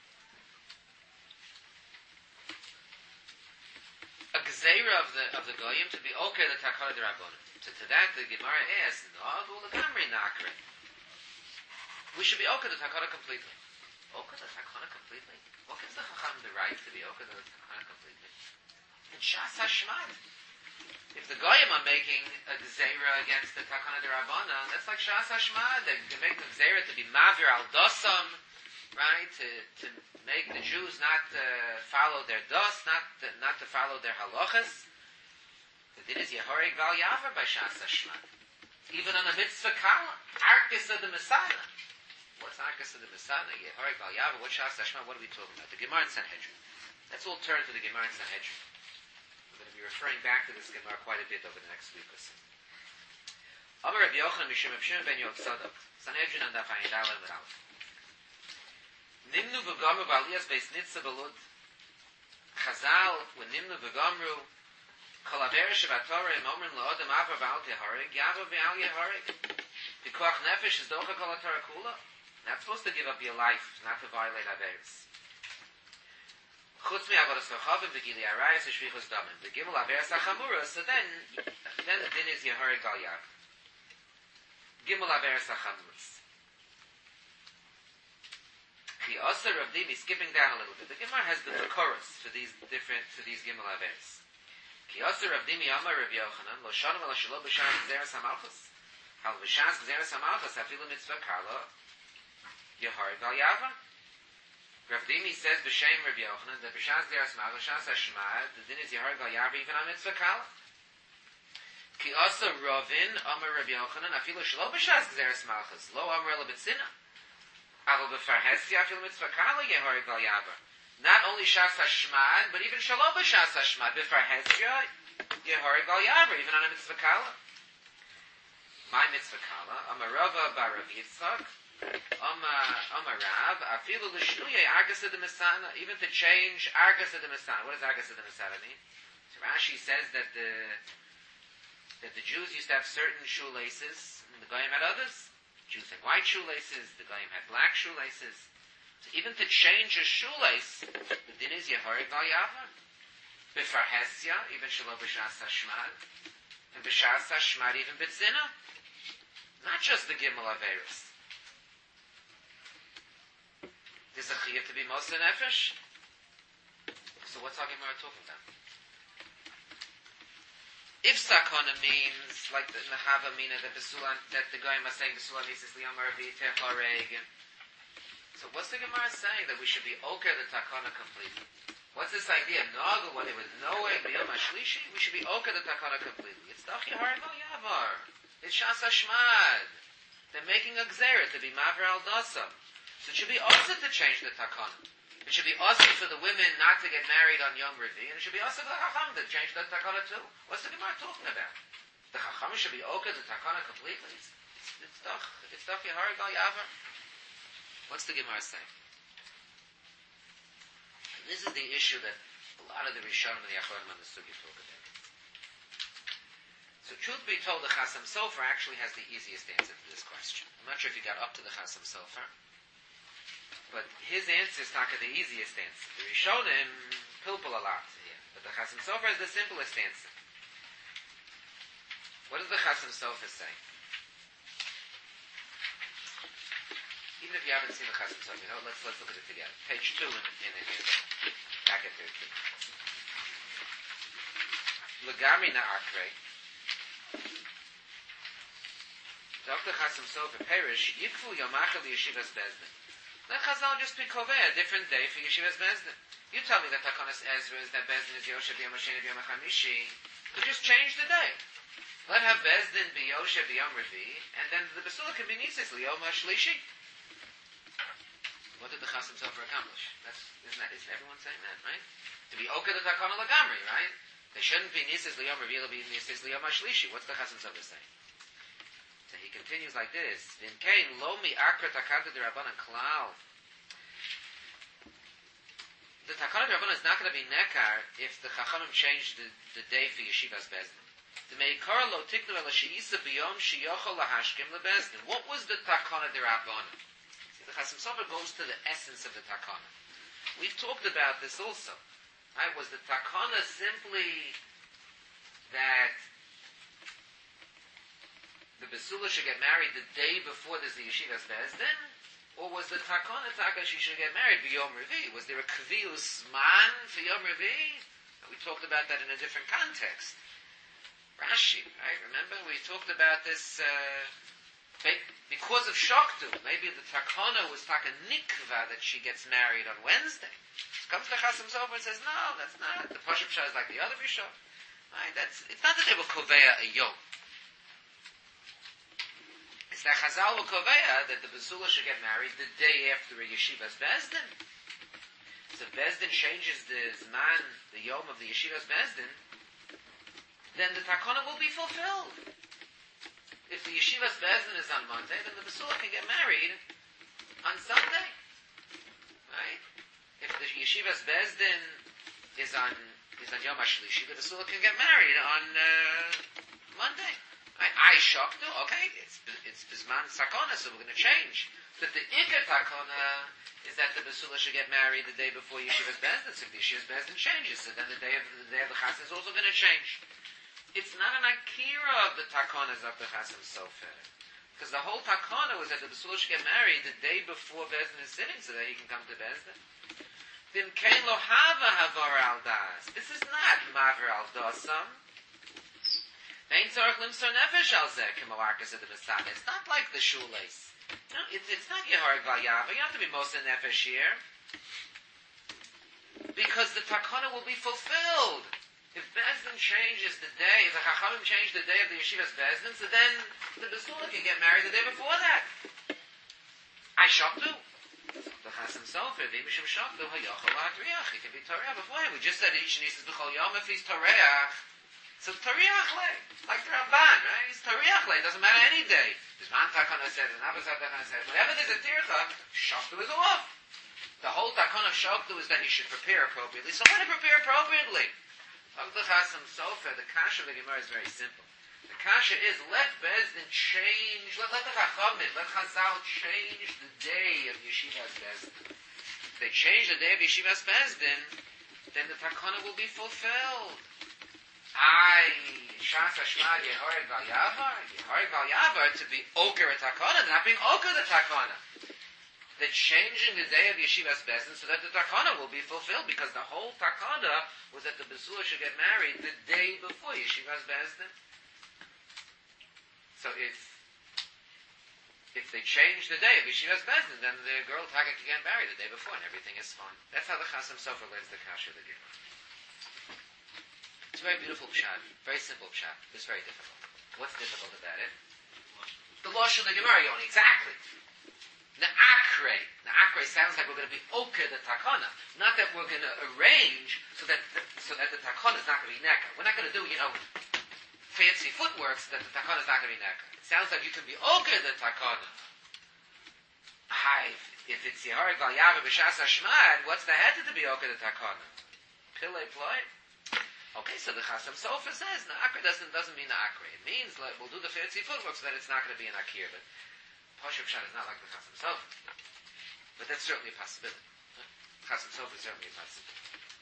A gzeira of the of the Goyim to be okay the Takana de Rabbanim. To, to that the Gemara asks, no, the Gamri Nakre. We should be okay the Takana completely. Okay the Takana completely? What gives the Chacham the right to be okay the Takana completely? In Shas Hashmad. If the Goyim are making a Gzeira against the Takana de Rabbanan, that's like Shas Hashmad. They can make the Gzeira to be Mavir al Dosam, right? To, to make the Jews not uh, follow their Dos, not to, not to follow their Halachas. The din is Yehorig Val Yavar by Shas Hashmad. Even on a Mitzvah Kala, Arkis of the Messiah. What's Arkis of the Messiah? Yehorig Val Yavar, what's Shas Hashmad? What are we talking about? The Gemara in Sanhedrin. Let's all turn to the Gemara in Sanhedrin. We're going to be referring back to this Gemara quite a bit over the next week or so. Amar Rabbi Yochanan Mishum Rav Shimon ben Yotzadok. Sanhedrin and Daf Ayin Daled with Aleph. Nimnu v'gamru b'aliyas beis Nitza b'Lud. Chazal v'nimnu v'gamru kol aver shevatorah im omrin la'odem avar v'al teharig yavar v'al yeharig. Pikuach nefesh is docha kol haTorah kula. Not supposed to give up your life, not to violate averis. Chutz mi avodas kachavim v'gili arayas v'shvichus damim. The gimel averis achamura, so then, then the din is yeharig al yav. Gimel averis achamuras. The Osir of Dimi, skipping down a little bit. The Gemara has the chorus for these different, for these Gimel Averis. Ki Osir of Dimi Amar Rav Yochanan, Lo Shanam Ala Shalo B'Shas Gzeres HaMalchus. Hal B'Shas Gzeres HaMalchus, Afilu Mitzvah Kala, Yeharig Al Yava. Rav Dimi says B'Shem Rav Yochanan, that B'Shas Gzeres HaMalchus, Shas HaShmad, the din is Yeharig Al Yava, even on Mitzvah Kala. Ki Osir Ravin Amar Rav Yochanan, Afilu Shalo B'Shas Gzeres HaMalchus, Lo Amar Ela B'Tzina. Not only Shas Hashmad, but even Shalom B'Shas Hashmad, B'Farhezia, Yehorig Al Yavar, even on a Mitzvah Kala. My Mitzvah Kala, Amarava Bar Rav Yitzchak, Amarav, Afilu L'Shnuye, Argas of the Messiah, even to change Argas of the Messiah. What does Argas of the Messiah mean? So Rashi says that the that the Jews used to have certain shoelaces, and the Goyim had others. Jews had white shoelaces, the Goyim had black shoelaces. So even to change a shoelace, the din is Yehorig Al Yavar. B'Farhezia, even Shalom B'Shas Hashmad. And B'Shas Hashmad, even B'Tzina. Not just the Gimel Averis. There's a chiyuv to be Moser Nefesh. So what's our Gemara talking about? If sakana means, like the Nahava Mina, that the Sulan, that the Goyim are saying the Sulan is Liyamar V'Teh Hareg. So what's the Gemara saying? That we should be okay the takana completely. What's this idea? Nagel, when it was Noah, B'Yom HaShlishi, we should be okay the takana completely. It's Dach Yeharig Al Yavar. It's Shas Hashmad. They're making a gzera to be Maver Al Dasam. So it should be also to change the takana. It should be also for the women not to get married on Yom Revi, and it should be also for the Chacham to change the takana too. What's the Gemara talking about? The Chacham should be okay the takana completely. It's, it's, it's Dach, it's Dach Yeharig Al Yavar. What's the Gemara saying? And this is the issue that a lot of the Rishonim and the Achronim on the Sugi talk about. Truth be told, the Chasam Sofer actually has the easiest answer to this question. I'm not sure if you got up to the Chasam Sofer, but his answer is not the easiest answer. The Rishonim pilpul a lot here, but the Chasam Sofer is the simplest answer. What does the Chasam Sofer say? Even if you haven't seen the Chasam Sofer, you know, let's let's look at it together. Page two in in the handout, back at thirteen. Legami na'akre. Doctor Chasam Sofer Perish Yikfu Yomachel Yeshivas Bezdin. Let Chazal just be koveh a different day for Yeshivas Bezdin. You tell me that Takonas Ezra is that Bezdin is Yoshev Yom Hasheni Yom HaChamishi. You just change the day. Let have Bezdin be Yoshev Yom Revi, and then the Basula can be Nisis Yom HaShlishi. What did the Chasam Sofer accomplish? That's isn't that isn't everyone saying that, right? To be Oka the Takona Lagamri, right? They shouldn't be Nisis Yom Revi, they'll be Nisis Yom HaShlishi. What's the Chasam Sofer saying? So he continues like this: V'imkein lo mi akra takanta de Rabbanan klal. The takana de Rabbanan is not going to be nekar if the Chachamim change the, the day for Yeshivas Bezdin. The meikar lo tiknu el sheisa biyom shiyochol lahashkim lebezdin. What was the takana de Rabbanan? The Chasam Sofer goes to the essence of the takana. We've talked about this also. Right? Was the takana simply that the Basula should get married the day before there's the Yeshivas Bezdin? Or was the Takana Taka she should get married by Yom Revi? Was there a Kvius man for Yom Revi? We talked about that in a different context. Rashi, right? Remember? We talked about this uh, because of Shoktu. Maybe the Takana was Taka Nikva that she gets married on Wednesday. So comes the Chasam Sofer and says, no, that's not. The Pashup Shah is like the other Rishon. Right? That's, it's not that they were Koveya a Yom. It's that Chazal Koveya that the Basula should get married the day after a Yeshivas Bezdin. So Bezdin changes the Zman, the Yom of the Yeshivas Bezdin, then the Takana will be fulfilled. If the Yeshivas Bezdin is on Monday, then the Basula can get married on Sunday. Right? If the Yeshivas Bezdin is on is on Yom HaShlishi, the Basula can get married on uh, Monday. I, I shocked too. Okay, it's it's Bisman Sakona, so we're going to change. But the Iker Takona is that the Basula should get married the day before Yeshivas Bezdin. So if the Yeshivas Bezdin changes, so then the day of the day of the Chassan is also going to change. It's not an Akira of the Takonas of the Chasam Sofer, because the whole Takona was that the Basula should get married the day before Bezdin is sitting, so that he can come to Bezdin. Then Kein Lo Hava Havar Al Das. This is not Maver Al Dasam. It's not like the shoelace. No, it's, it's not Yehorig Val Yava. You don't have to be Mosa Nefesh here. Because the Takana will be fulfilled. If Bezdin changes the day, if the Chachamim change the day of the Yeshivas Bezdin, so then the Basula can get married the day before that. I Shoktu. The Chasam Sofer, the Mishum Shoktu, Hayochel Ha'Triach. He can be Torah beforehand. We just said that each Nisis B'chol Yom if he's Torah. So Tariach Le, like the Ramban, right? It's Tariach Le, it doesn't matter any day. There's Man Takana says, and Abbasat Takana says, whenever there's a Tircha, Shoktu is off. The whole Takana Shoktu is that he should prepare appropriately, so let him prepare appropriately. The Chasam Sofer, the Kasha of the Gemara is very simple. The Kasha is, let Bezdin change, let, let the Chachamim, let Chazal change the day of Yeshivas Bezdin. If they change the day of Yeshivas Bezdin, then the Takana will be fulfilled. I Shas Hashmad Yehorig Val Yavar, Yehorig Val Yavar to be Oker a Takana, not being Oker the Takana. They're changing the day of Yeshivas Bezdin so that the Takana will be fulfilled, because the whole Takana was that the Basula should get married the day before Yeshivas Bezdin. So if if they change the day of Yeshivas Bezdin, then the girl Taka can get married the day before and everything is fine. That's how the Chasam Sofer learns the Kasha of the Gemara. It's a very beautiful pshat, very simple pshat. It's very difficult. What's difficult about it? The Lashon of the Gemara, Yoni, exactly. Na'akre. Na'akre sounds like we're going to be okay the takana. Not that we're going to arrange so that the, so that the takana is not going to be neka. We're not going to do, you know, fancy footwork so that the takana is not going to be neka. It sounds like you can be okay the takana. Hi, if it's Yehorig Val Yavar B'Shas Hashmad, what's the head to be okay the takana? Pillay ploy? Okay, so the Chasam Sofer says Na'akre doesn't doesn't mean Na'akre. It means like we'll do the fancy footwork so that it's not going to be an Akir, but Pashup Pshat is not like the Chasam Sofer. But that's certainly a possibility. Chasam Sofer is certainly a possibility.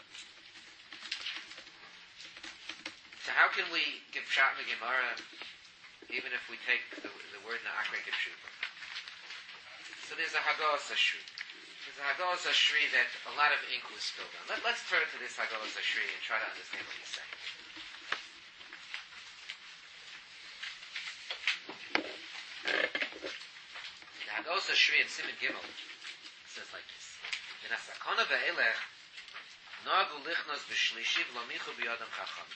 So how can we give Pshat in the Gemara even if we take the, the word Na'akre Gipshuva? So there's a Hagos Ashri. There's a Hagos Ashri that a lot of ink was spilled on. Let, let's turn to this Hagos Ashri and try to understand what he's saying. The Hagos Ashri in Siman Gimel says like this. V'nasakona ve'elech nagu lichnos b'shlishi v'lomichu b'yodam chacham.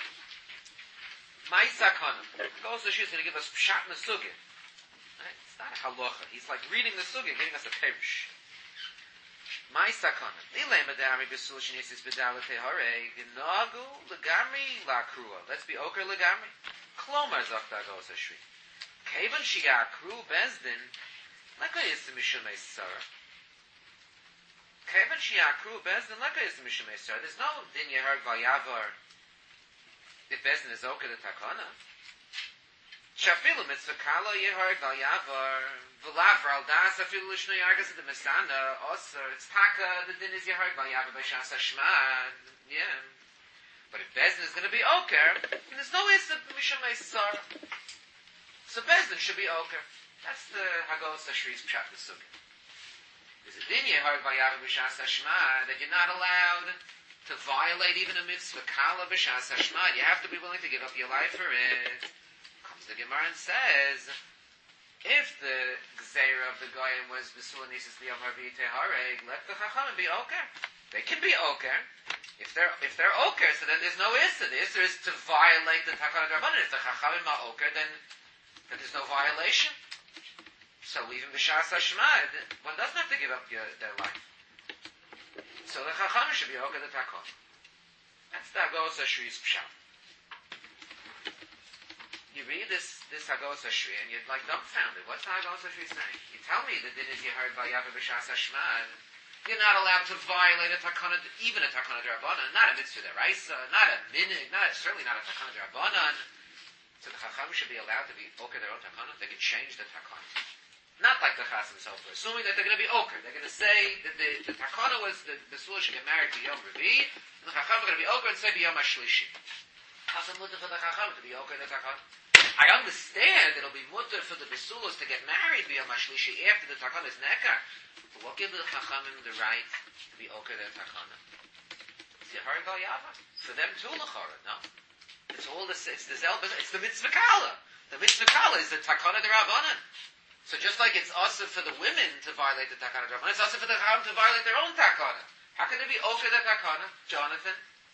My sakona. Hagos Ashri is going to give us pshat nesugin. Right? It's not a halacha. He's like reading the sugya, giving us a perush. My sakana. Dilemadami besul shenisis bedalate hare gnagu legami lakrua. Let's be oker legami. Klomar zakta Hagos Ashri. Kevan shiga kru bezdin leka is mishumei sara. Kevan shiga kru bezdin leka is mishumei sara. There's no din yehar vayavar if bezdin is oker the takana. Shafilu mitzvah kala yehar vayavar v'lavra al das afilu l'shnei argas at the mesana osir. It's taka the din is yehar vayavar b'shas hashma. Yeah. But if bezdin is going to be oker, there's no issa mishumei sara. So bezdin should be oker. That's the Hagos Ashri's pshat nesugin. There's a din yehar vayavar b'shas hashma that you're not allowed to violate even a mitzvah kala b'shas hashma. You have to be willing to give up your life for it. The Gemara says, if the Gzeira of the Goyim was Besul Nisis Liyam Harvite Hareg, let the Chachamim be Oker. They can be Oker. If they're, if they're Oker, so then there's no Issa. The Issa is to violate the Takana Drabanan. If the Chachamim are Oker, then, then there's no violation. So even B'Shas HaShema, one doesn't have to give up your, their life. So the Chachamim should be Oker the Takana. That's the Hagos Ashri's Pshat. You read this, this Hagos Ashri, and you're like dumbfounded. What's the Hagos Ashri saying? You tell me the din is you heard by Yavah B'Shas Hashma. You're not allowed to violate a takana, even a takana d'Rabbanan, not a mitzvah d'Oraisa, not a minig, not certainly not a takana d'Rabbanan. So the Chacham should be allowed to be oker their own takana. They could change the takana. Not like the Chasam Sofer, assuming that they're going to be oker. They're going to say that the, the takana was the Besul should get married to Yom Revi, and the Chacham are going to be oker and say B'Yom HaShlishi. How's it mutter for the Chacham to be oker the takana? I understand it'll be mutter for the Besulos to get married B'Yom HaShlishi after the takana is nekar. But what gives the Chachamim the right to be oker their takana? It's Yehar Gal Yava. For them too, l'chora, no? It's all the, it's the Zel, it's the mitzvah kala. The mitzvah kala is the takana d'Rabbanan. So just like it's also for the women to violate the takana d'Rabbanan, it's also for the Chachamim to violate their own takana. How can they be oker their takana? Jonathan?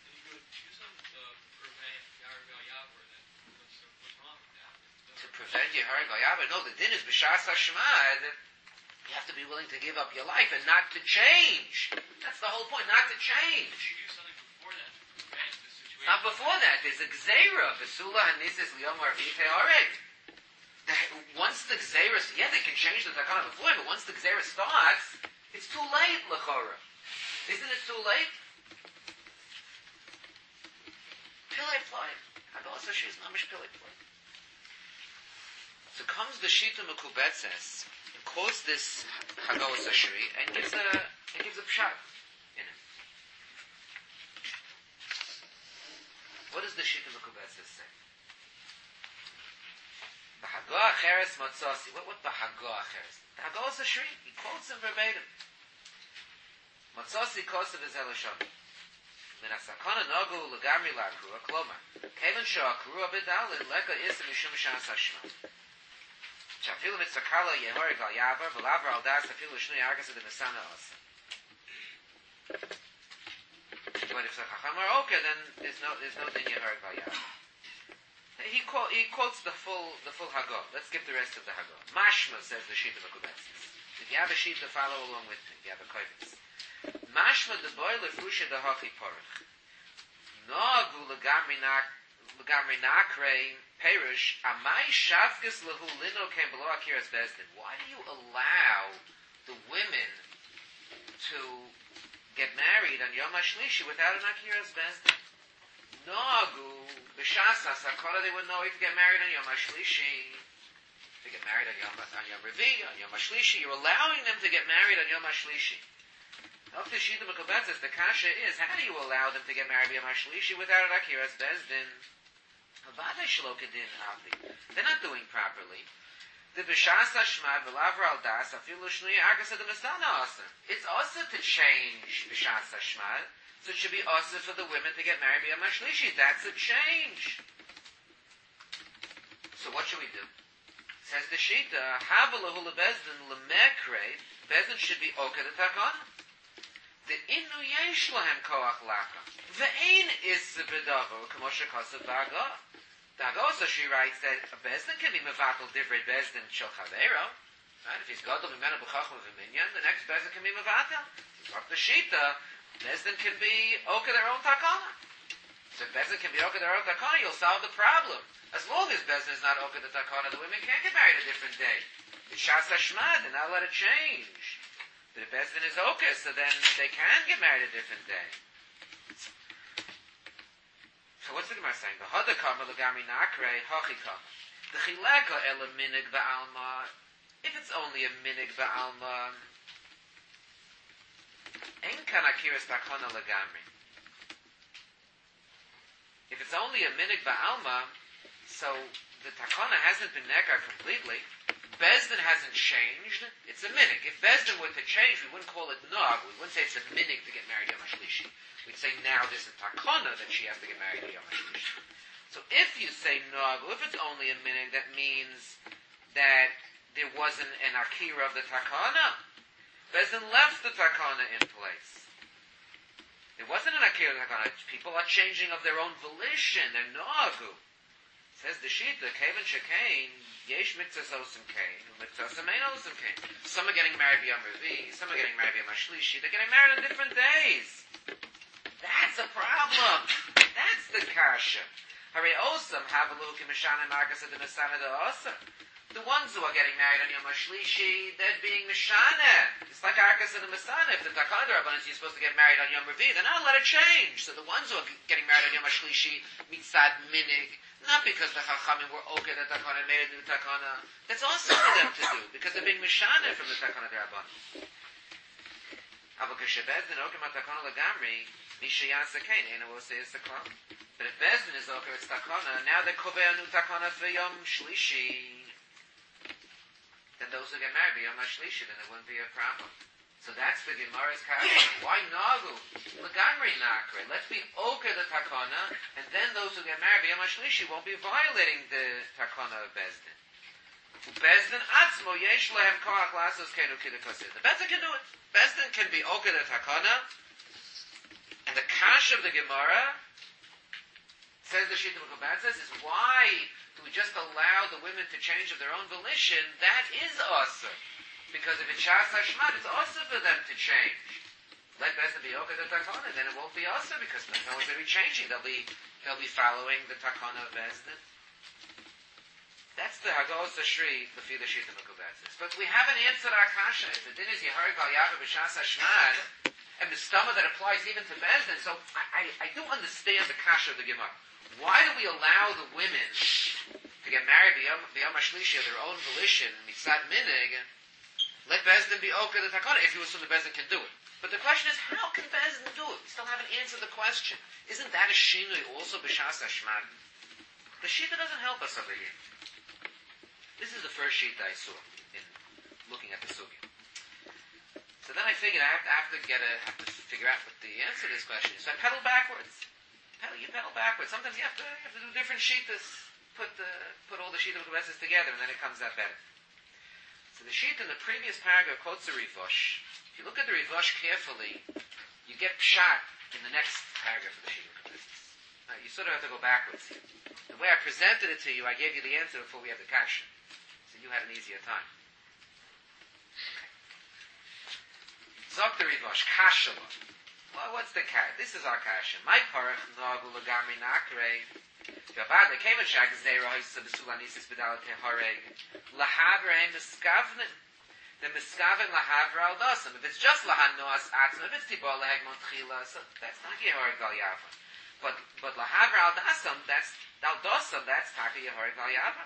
Prevent your Yehar Gal Yava. No, the din is B'Shas HaShema. You have to be willing to give up your life and not to change. That's the whole point, not to change. You do something before that to prevent the situation. Not before that. There's a Gzeira. Besula Hanisis Liyom Arvite Oreg. Once the Gzeira, yeah, they can change the takana before, but once the Gzeira starts, it's too late, l'chora. Isn't it too late? Pillay play. Hagos Ashri is mamish pillay play. So comes the Shita Mekubetzes and quotes this Hagos Ashri and gives a and gives a pshat in it. What does the Shita Mekubetzes say? The Hagah Acheres Matzasi. What what the Hagah Acheres? The Hagos Ashri. He quotes him verbatim. Matzasi kosev is elashon. Min asakana nagu legami lakrua kloma. Kevan shah krua bedalin leka isim mishum shas hashma. Shafilu mitzvah kala yehar gal yavar v'lavra al das afilu shnei argas of the mesana also. But if the chacham are okay, then there's no there's no din yehar gal yavar. He quote, he quotes the full the full Hagah. Let's skip the rest of the Hagah. Mashma says the Shita Mekubetzes. If you have a sheet to follow along with me, if you have a kovetz. Mashma the boy lefusha the hachi porach. Nagu legami nak legami nakre. Perish, amai shafkes lehu lino came below akiras bezdin. Why do you allow the women to get married on Yom HaShlishi without an akiras bezdin? Nagu, b'shas ha'sakara, they would know if to get married on Yom HaShlishi. To get married on Yom, on Yom Revi, on Yom HaShlishi. You're allowing them to get married on Yom HaShlishi. Up to Shita Mekubetzes, the kasha is, how do you allow them to get married on Yom HaShlishi without an Akiras Bezdin? Avada Shlokadin Avdi. They're not doing properly. The b'shas hashmad v'lavra al das afilu shnui agasa de mistana asa. It's also to change b'shas hashmad, so it should be also for the women to get married b'yom hashlishi. That's a change. So what should we do? Says the Shita, havalahu lebezdin lemekre, bezdin should be oka de takana. The inu yesh lahem koach laka. Ve'ein is b'davo k'mo shekasav ba'agah. The Hagosa, she writes that a Bezdin can be mevatel divrei Bezdin shel chavero. Right? If he's gadol mimenu b'chachma v'minyan, the next Bezdin can be mevatel. Like the Shita, Bezdin can be oka their own takana. So if Bezdin can be oka their own takana, you'll solve the problem. As long as Bezdin is not oka the takana, the women can't get married a different day. It's shas hashmad, and not let it change. But if Bezdin is oka, so then they can get married a different day. So what's the Gemara saying? The hadakama legami nakre hachikama. The chileka ela minig ba'alma. If it's only a minig ba'alma, ein kan akiras takana legami. If it's only a minig ba'alma, so the takana hasn't been nekar completely. Bezdin hasn't changed. It's a minig. If Bezdin were to change, we wouldn't call it nog. We wouldn't say it's a minig to get married Yom HaShlishi. We'd say now there's a takana that she has to get married Yom HaShlishi. So if you say nog, if it's only a minig, that means that there wasn't an akira of the takana. Bezdin left the takana in place. There wasn't an akira of the takana. People are changing of their own volition. They're nagu. Says the Shita, Kevin Shekain, Yesh Mitzvahs Osim Kain, Mitzvahs Amein Osim Kain. Some are getting married B'Yom Revi, some are getting married B'Yom HaShlishi. They're getting married on different days. That's a problem. That's the kasha. Hare Osam, Havalu Kimishana Marcus of the Misana de Osam. The ones who are getting married on Yom HaShlishi, they're being Mishana. It's like Arkas and the Misana. If the Takana Rabbanan is supposed to get married on Yom Revi, they're not allowed to change. So the ones who are getting married on Yom HaShlishi, Mitzad Minig, not because the Chachamim were okay that Takana made a new Takana. That's also for them to do, because they're being Mishana from the Takana Rabbanan. Avokashabez, the Okam Takana Lagamri, Mishayasa Kain, Ena will say it's the Klam. But if Bezdin is okay, it's Takana, now they kobe a new Takana for Yom Shlishi. Then those who get married by Yom HaShlishi, then it wouldn't be a problem. So that's the Gemara's kasha. Why nagu? Lagamri nakre. Let's be oka the takana, and then those who get married by Yom HaShlishi won't be violating the takana of Bezdin. Bezdin atzmo yesh lehem koach lasos kenu kidukosir. The Bezdin can do it. Bezdin can be oka the takana, and the kasha of the Gemara says the Shita Mekubetzes is why do we just allow the women to change of their own volition? That is awesome. Because if it's Shas Hashmad, it's awesome for them to change. Let Bezdin be Oka the Takana, then it won't be awesome because no one's going to be changing. They'll be, they'll be following the Takana of Bezdin. That's the Hagos Ashri, the Fida Shita Mekubetzes. But we haven't answered our kasha. If the din is Yeharik al Yaakov b'Shas Hashmad, and the stomach that applies even to Bezdin, so I, I, I do understand the kasha of the Gemara. Why do we allow the women to get married b'Yom HaShlishi of their own volition, mitzad minig, let Bezdin be oka the takana if you assume the Bezdin can do it? But the question is, how can Bezdin do it? We still haven't answered the question. Isn't that a shinui also b'shas hashmad? The shita doesn't help us over here. This is the first shita I saw in looking at the sugya. So then I figured I have to, I have to get a have to figure out what the answer to this question is. So I pedal backwards. Pedal, you pedal backwards. Sometimes you have to, you have to do different shitas. Put the, put all the shita Mekubetzes together, and then it comes out better. So the shita in the previous paragraph quotes the Rivosh. If you look at the Rivosh carefully, you get pshat in the next paragraph of the shita Mekubetzes. Now, you sort of have to go backwards here. The way I presented it to you, I gave you the answer before we had the kasha. So you had an easier time. Zok the Rivosh, kasha. Well, what's the kasha? This is our kasha. My parach nagu lagami nakre. Gavad the kevan shag zera hisa besulanis bedal tehare lahavre miskavnen. The miskaven lahavra al dasam. If it's just lahan noas atzma, if it's tibol lahegmon tchila, so that's not yehor gal yava. But but lahaver al dasam, that's al dasam, that's taka yehorig val yava.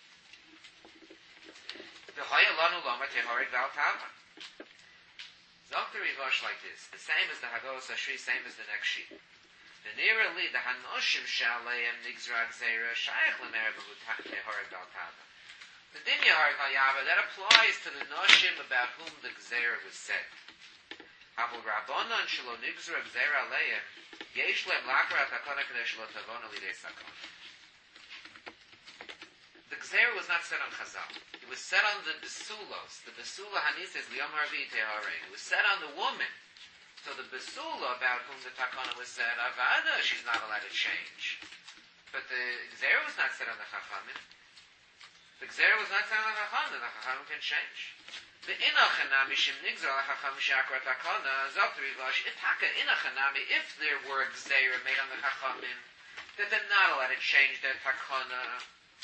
V'hoya lanu lomar tehorig val tava. Doctor Rivash like this, the same as the Hagos Ashri, same as the next sheet. The nearer li the hanoshim shaleim nigzra gzeira shaykh lemer b'hu tehorig val tava. The din yehorig val yava, that applies to the noshim about whom the gzeira was said. Avol rabbanon shelo nigzra gzeira aleim yesh lehem lakra takana k'nei shelo tavona lidei sakon. The gzeira was not said on Chazal. It was said on the besulos. The besula hanises liyom harvi teharei. It was said on the woman. So the besula about whom the takana was said, avada, she's not allowed to change. But the gzeira was not said on the chachamim. The gzeira was not said on the chachamim. The chachamim can change. The inachanami shim nigzar la chacham shakra takana zokter Rivash itaka inachanami. If there were a gzeira made on the chachamim, that they're not allowed to change their takana.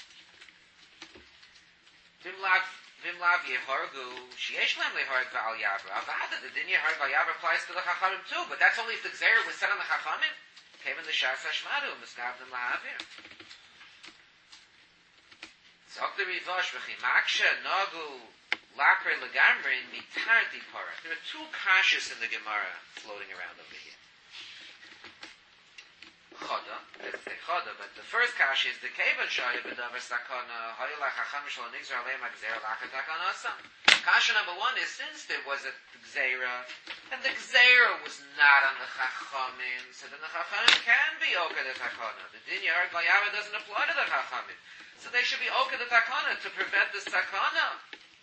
Vimlav Vimlav Yehargu Sheyesh Lem Leharg Val Yavra. Avada the din Yeharg Val Yavra applies to the Chachamim too, but that's only if the Gzeira was said on the Chachamim. Came in the Shas Hashmadu Miskavdim Lahavir. Zok the Rivash V'chimaksha Nagu Lakre Legamrin Mitar Dipara. There are two kashas in the Gemara floating around over here. Choda, let's say Choda, but the first kash is the Kevan Shaya B'davar Sakana Hayla Chacham Shalom Nigzar Aleim HaGzeira Laka Takana Asam. Kasha number one is, since there was a Gzeira, and the Gzeira was not on the Chachamim, so then the Chachamim can be Oka the Takana. The Din Yeharg Val Yava doesn't apply to the Chachamim. So they should be Oka the Takana to prevent this Takana.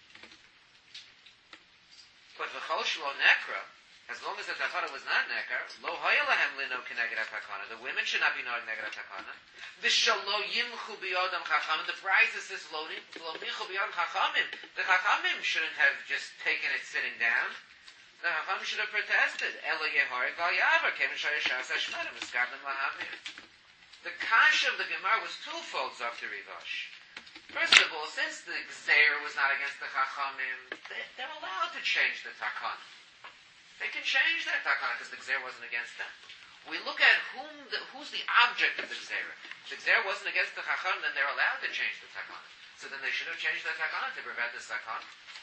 But V'chol Shlo Nekra, as long as the takana was not nekar, lo hayalahem lino keneged takana. The women should not be knowing neged takana. The shalo yimchu biyodam chachamim. The price is this lo yimchu biyodam chachamim. The chachamim shouldn't have just taken it sitting down. The chachamim should have protested. Elo yehorig val yavar kemin shayashas hashmadim miskavdim lahavir. The kash of the Gemara was twofold, Doctor Rivash. First of all, since the gzeir was not against the chachamim, they're allowed to change the takana. They can change that takana because the gzeira wasn't against them. We look at whom the, who's the object of the gzeira. If the gzeira wasn't against the chacham, then they're allowed to change the takana. So then they should have changed the takana to prevent this takana.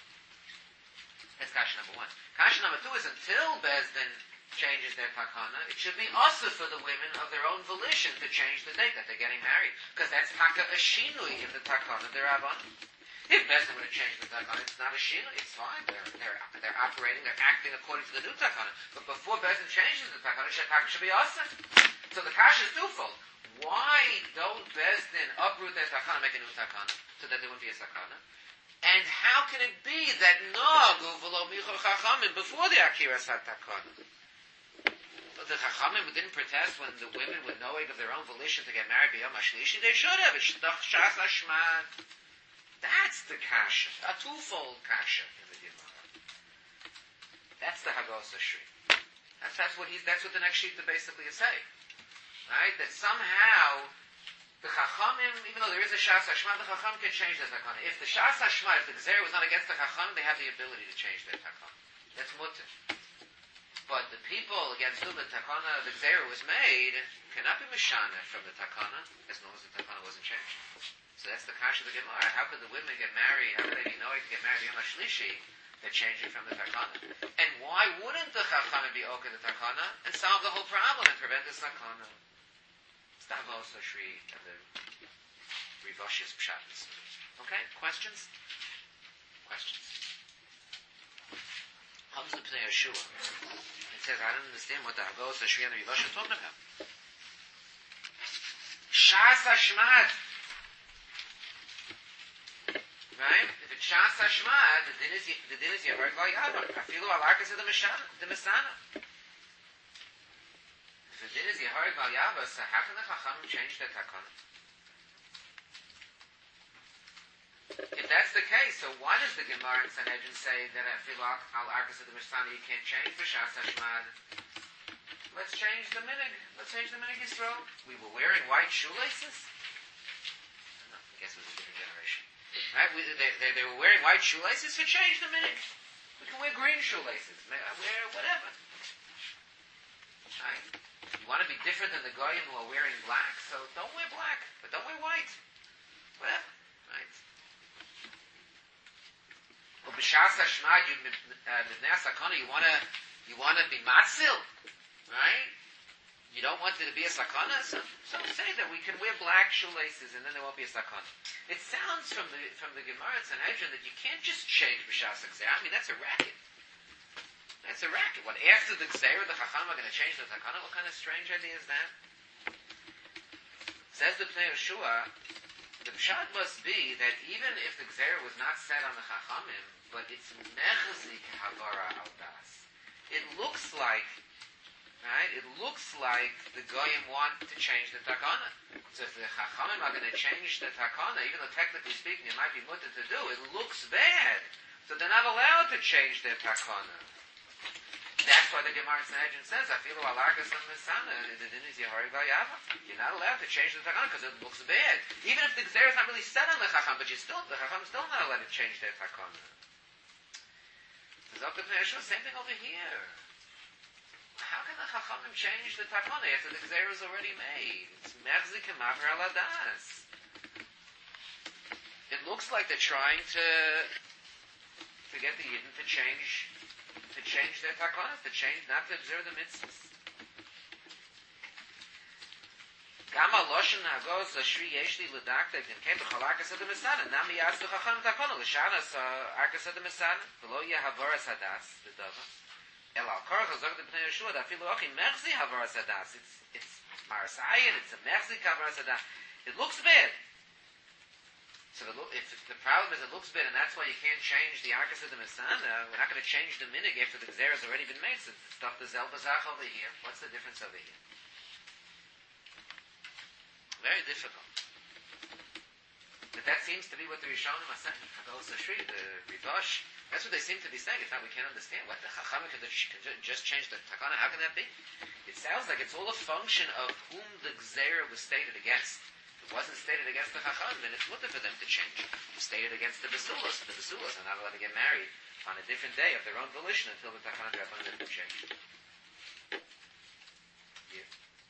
That's kasha number one. Kasha number two is until Bezdin changes their takana, it should be also for the women of their own volition to change the date that they're getting married. Because that's taka a shinui in the takana, the rabbanon. If Bezdin would have changed the takana, it's not a shinui, it's fine. They're, they're, they're operating, they're acting according to the new takana. But before Bezdin changes the takana, takana should be awesome. So the kasha is twofold. Why don't Bezdin uproot their takana, make a new takana, so that there wouldn't be a takana? And how can it be that Nagu v'lo michol chachamim before the Akiras had takana? The chachamim didn't protest when the women were knowing of their own volition to get married b'yom hashlishi. They should have. It's shas hashmad. That's the kasha, a twofold kasha in the Gemara. That's the Hagos Ashri. That's, that's what he's. That's what the next sheet basically is saying, right? That somehow the Chachamim, even though there is a Shas Hashmad, the Chacham can change their takana. If the Shas Hashmad, if the Gzeira was not against the Chacham, they have the ability to change their takana. That's mutter. But the people against whom the takana, the Gzeira was made, cannot be mishana from the takana as long as the takana wasn't changed. So that's the kasha of the Gemara. How could the women get married? How could they be knowing to get married Yom HaShlishi? They're changing from the takana. And why wouldn't the chachamim be okay the takana and solve the whole problem and prevent this takana? It's the Havos Ashri and the Rivashis Pshatis. Okay, questions? Questions. Comes the Pnei Yeshua. It says, I don't understand what the Havos Ashri and the Rivash are talking about. Shas Hashmad. Right? If it's Shas Hashmad, the din is the din is Yehorig Val Yava. Afilu Alarkas of the Mishana, the Misana. If the din is Yehorig Val Yava, so how can the Chachamim change their takana? If that's the case, so why does the Gemara in Sanhedrin say that Afilu Alarkas of the Misana you can't change for Shas Hashmad? Let's change the minig. Let's change the minig Yisrael. We were wearing white shoelaces. No, I guess it was a different generation. Right? We, they, they, they were wearing white shoelaces, so change the minig. We can wear green shoelaces. Wear whatever. Right? want to be different than the goyim who are wearing black, so don't wear black, but don't wear white. Whatever, right? Well, b'shas hashmad, you mivnei sakana, you want to, you want to be matzil, right? You don't want there to be a sakana, so, so say that we can wear black shoelaces and then there won't be a sakana. It sounds from the from the Gemara and Sanhedrin that you can't just change b'shas hagzera. I mean, that's a racket. That's a racket. What, after the gzera, the chacham are going to change the sakana? What kind of strange idea is that? Says the Pnei Yeshua, the pshat must be that even if the gzera was not set on the chachamim, but it's mechzik havara al das. It looks like Right? It looks like the goyim want to change the takana. So if the chachamim are going to change the takana, even though technically speaking it might be mutter to do, it looks bad. So they're not allowed to change their takana. That's why the Gemara in Sanhedrin says, "Afilu alakas and misana, the din is yehari v'yava." You're not allowed to change the takana because it looks bad. Even if the gzera is not really set on the chacham, but you still, the chacham is still not allowed to change their takana. Same thing over here. How can the Chachamim change the takana after the gzera is already made? It's mechzik and maver al hadas. It looks like they're trying to to get the Yidden to change to change their takana, to change, not to observe the mitzvahs. Gama loshen hagos l'shri yeshli l'daktek in kein b'chalakas ad ha-mesana nami yas l'chacham takana l'shanas arkas ad ha-mesana v'lo yehavaras hadas v'dava. El al-Korach zog the Pnei Yeshua that afilu ochi mechzi havaras hadas. It's it's marasayin. It's a mechzi havaras hadas. It looks bad. So the, if the problem is it looks bad, and that's why you can't change the arkas of the Mesana, we're not going to change the minig after the gzera has already been made. So stuff the zel bazach over here. What's the difference over here? Very difficult. But that seems to be what the Rishonim are saying. The Rivash. That's what they seem to be saying. If not, we can't understand. What, the Chacham can just change the takana? How can that be? It sounds like it's all a function of whom the gzera was stated against. If it wasn't stated against the Chacham, then it's mutter for them to change it. It's stated against the Basulas. The Basulas are not allowed to get married on a different day of their own volition until the takana drabanan has been changed. Yeah.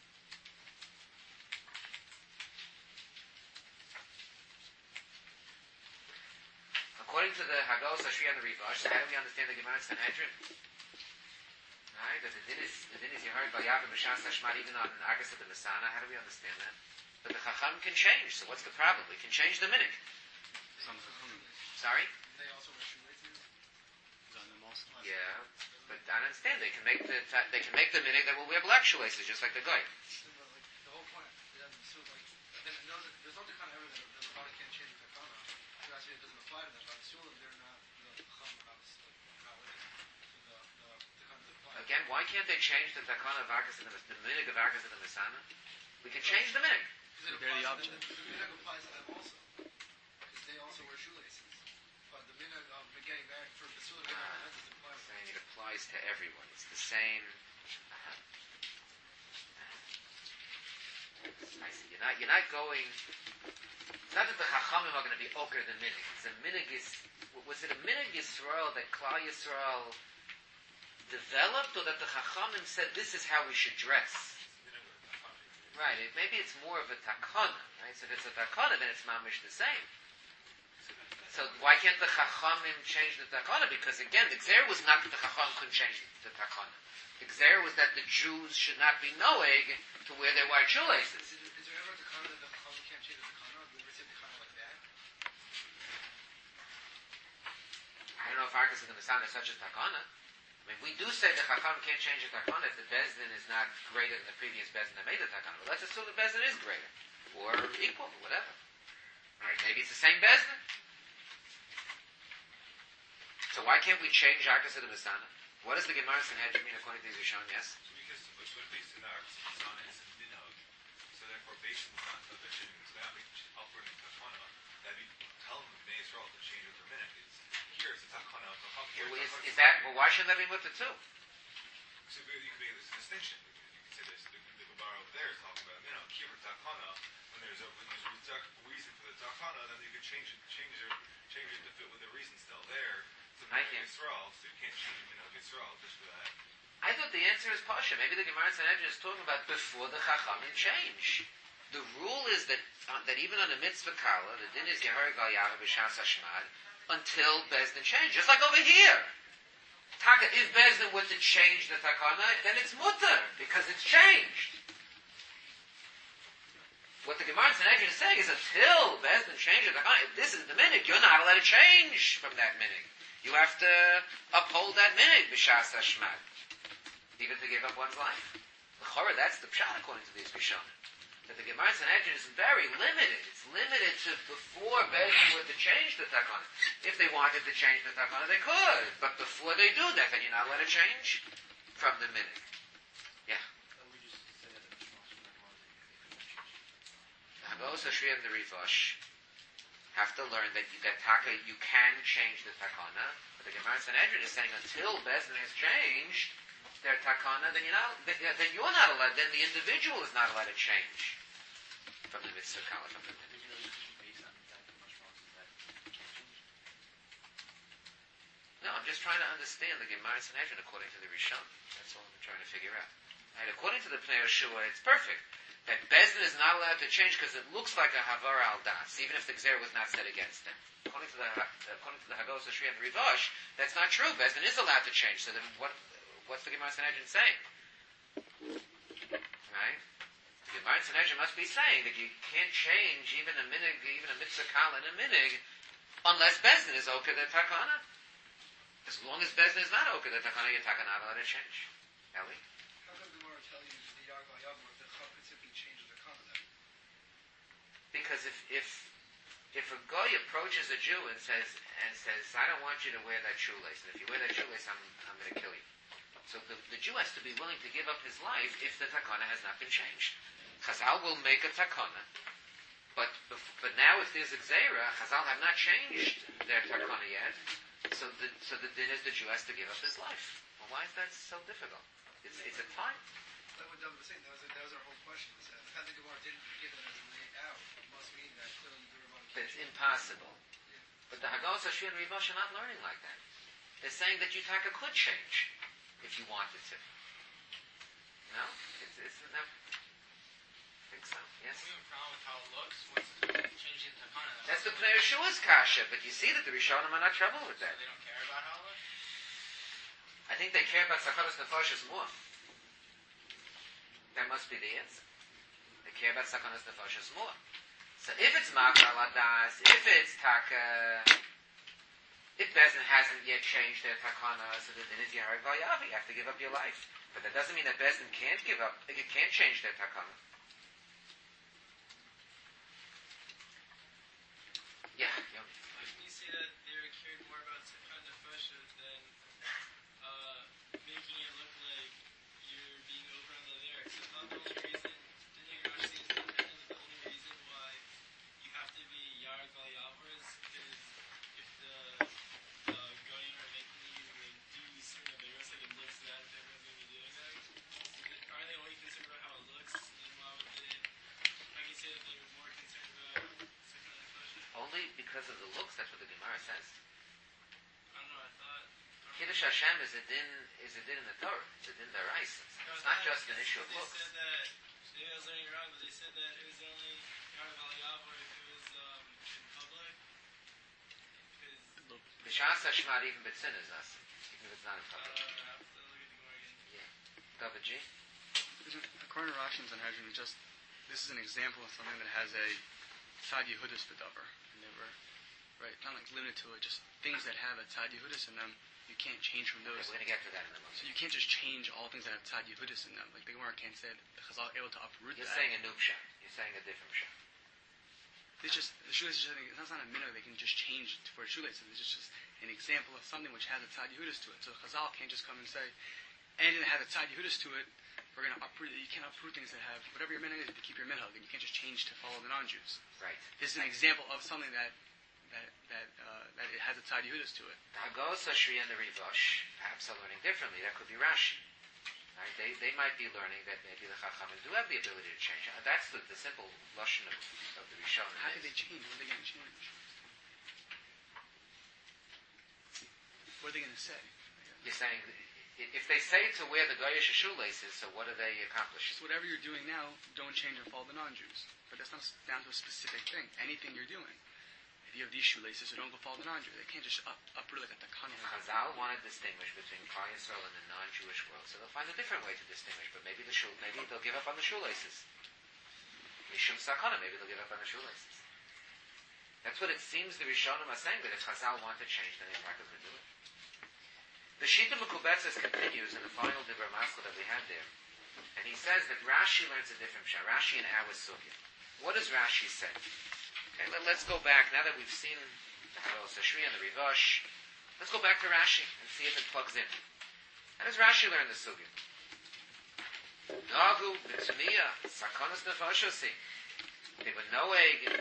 According to the Hagos Hashri and the Rivash, how do we understand the Gemara in Sanhedrin? Right, that the din is the din is Yeharid Bayav and Mishas Hashmad even on Arkas of the Mesana. How do we understand that? But the Chacham can change. So what's the problem? We can change the minig. Sorry. They also wear shoelaces. Yeah, but I don't understand. They can make the they can make the minig that will wear black shoelaces just like the guy. So, but, like, the whole point. Yeah, so like, then it knows that there's no kind of evidence that the body can't change the takana. So actually, it doesn't apply to them. But the sulam, they're not the chacham are not not with it. So the the takana doesn't apply. Again, why can't they change the takana of Arkas and the, the minig of Arkas and the Mesana? We can change the minig. Because it applies to them. The minhag applies to them also. Because they also wear shoelaces. But the minhag of getting married for the sulam getting married doesn't apply. Saying it applies to everyone. It's the same. I see. You're not. You're not going. It's not that the Chachamim are going to be oker the minig. It's a minig is. Was it a minig Yisrael that Klal Yisrael developed, or that the Chachamim said this is how we should dress? Right. It, maybe it's more of a takana. Right. So if it's a takana, then it's mamish the same. So why can't the Chachamim change the takana? Because again, the gzera was not that the Chacham couldn't change the takana. The gzera was that the Jews should not be knowing to wear their white shoelaces. Is, is there ever a takana that the chacham can't change the takana? Have you ever seen a takana like that? I don't know if Arkas of the Mesana is such a takana. I mean, we do say the Chacham can't change the takana if the Bezdin is not greater than the previous Bezdin that made the takana. But let's assume the Bezdin is greater. Or equal, or whatever. Alright, maybe it's the same Bezdin. So why can't we change Arkas of the Mesana? What does the Gemara in Sanhedrin mean according to these Rishon? Yes? So because what based in the Arkas of Mesana is a minhag, so therefore based on the fact that they're changing, so they're not making upward in takana, that'd be telling the Bnei Yisrael to change their minhag. It's here it's a takana. So Well, is, is that, well, why shouldn't that be mutter too? So you can make this distinction. You can say this. The, the Gemara over there is talking about minhag. Here for takana, when there's a when there's a reason for the takana, then you can change it, change it, change it to fit with the reason still there. So I can't. Yisrael, so you can't change minhag Yisrael just for that. I I thought the answer is Pasha. Maybe the Gemara Sanhedrin is talking about before the Chachamim change. The rule is that uh, that even on a mitzvah kala, the din is Yehareg al Yahweh b'shas hashmad until Bezdin change. Just like over here. Taka, if Bezdin were to change the takana, then it's mutter, because it's changed. What the Gemara Sanhedrin is saying is until Bezdin changes the takana, if this is the minhag, you're not allowed to change from that minhag. You have to uphold that minhag b'shas hashmad. Even to give up one's life. The Chorah, that's the pshat according to these Rishonim. That the Gemara Sanhedrin is very limited. It's limited to before Bezdin were to change the takana. If they wanted to change the takana, they could. But before they do that, then you're not allowed to change from the minhag. Yeah. The Hagos Hashri and the Rivosh have to learn that, that taka, you can change the takana. But the Gemara Sanhedrin is saying until Bezdin has changed their takana, then you're not, then you're not allowed, then the individual is not allowed to change from the mitzvah kala, from the minhag. No, I'm just trying to understand the Gemara Sanhedrin according to the Rishon. That's all I'm trying to figure out. And according to the Pnei Yeshua, it's perfect. That Bezdin is not allowed to change because it looks like a Havar al Das, even if the Gzer was not said against them. According to the according to the Hagos Hashri and the Rivosh, that's not true. Bezdin is allowed to change. So then what what's the Gemara Sanhedrin saying? Right? The Gemara Sanhedrin must be saying that you can't change even a minhag, even a mitzvah kala and a minhag, unless Bezdin is okay the takana. As long as Bezdin is not okay the takana, your takana not allowed to change. Ellie? How come the Gemara tell you the Yargal Yavur if the Chav could simply change the takana then? Because if if if a guy approaches a Jew and says and says, I don't want you to wear that shoelace, and if you wear that shoelace, I'm I'm going to kill you. So the, the Jew has to be willing to give up his life if the takana has not been changed. Chazal will make a takana, but but now if there's a gzeira, Chazal have not changed their takana yet. So the so the din is the Jew has to give up his life. Well, why is that so difficult? It's it's a time. That's what David was saying. That was, that was our whole question. Was that the fact that the Gemara didn't give it as a laid out must mean that clearly the Ramban It's impossible. Yeah. But the Hagos Hashri and Rivosh are not learning like that. They're saying that Yutaka could change if you wanted to. No? It's, it's no. I think so. Yes? We have a problem with how it looks once it's changing the takana. That's the Pnei Yeshua's kasha, but you see that the Rishonim are not troubled with that. They don't care about how it looks? I think they care about Sakadas Nefashis more. That must be the answer. They care about Sakadas Nefashis more. So if it's Makar Ladas, if it's Taka, if Bezdin hasn't yet changed their takana, so that then it's Yehareg al Yahweh, you have to give up your life. But that doesn't mean that Bezdin can't give up, it can't change their takana. Yeah, Yoni. Why can you say that they're cared more about Sakadas Nefashis than uh, making it look like you're being over on the lyrics? So not the only reason, didn't you guys say that the only reason why you have to be Yehareg al Yahweh is because if the uh, goyim are making you like, do certain lyrics, like it looks that everyone's going to be doing that. So then, are they only concerned about how it looks? And then why would they, how can you say that they're more concerned about Sakadas Nefashis? Only because of the looks, that's what the Gemara says. I don't know, I thought... Kiddush Hashem is a din, is a din in the Torah. It's a din deraisa. It's not just an issue of They looks. said that, maybe I was learning wrong, but they said that it was only Yehareg al Yahweh if it was um, in public. Because, B'shas Hashmad, even B'tzin is us. Even if it's not in uh, public. I have to look at the Gemara again. David G? According to Rashi and Sanhedrin, it just this is an example of something that has a tzad yehudis v'davar. Never, right? Not like limited to it. Just things that have a tzad yehudis in them. You can't change from Okay, those. we're going to get to that in a moment. So you can't just change all things that have tzad yehudis in them. Like the Gemara can't say that the Chazal are able to uproot You're that. saying a new pshat. You're saying a different pshat. It's just the shoelace is just it's not a minhag. They can just change for shoelaces. It's just, just an example of something which has a tzad yehudis to it. So Chazal can't just come and say anything that has a tzad yehudis to it. We're going to uproot it. You can't uproot things that have whatever your minhag is to keep your minhag, and you can't just change to follow the non-Jews. Right. This is an example of something that that that uh, that it has a tzad yehudis to it. The Hagos Hashri and the Rivosh perhaps are learning differently. That could be Rashi. Right? They they might be learning that maybe the Chachamim do have the ability to change. Uh, That's the, the simple lashon of, of the Rishonim. How did they change? What are they going to change? What are they going to say? You're saying i- if they say to wear the Goyish shoelaces, so what do they accomplish? So whatever you're doing now, don't change and follow the non-Jews. But that's not down to a specific thing. Anything you're doing. If you have these shoelaces, so don't go follow the non-Jews. They can't just up, uproot like a takana. Chazal want to distinguish between Klal Yisrael and the non-Jewish world, so they'll find a different way to distinguish. But maybe the shoe, maybe they'll give up on the shoelaces. Mishum sakana, maybe they'll give up on the shoelaces. That's what it seems the Rishonim are saying, that if Chazal want to change, then they practically do it. The Shita Mekubetzes continues in the final Dibur Maskal that we had there, and he says that Rashi learns a different pshat. Rashi and our sugya. What does Rashi say? Okay, let, let's go back, now that we've seen well, Sashri and the Rivash, let's go back to Rashi and see if it plugs in. How does Rashi learn the sugya? Nagu b'tzmiya sakonas nefashosi. They were noeg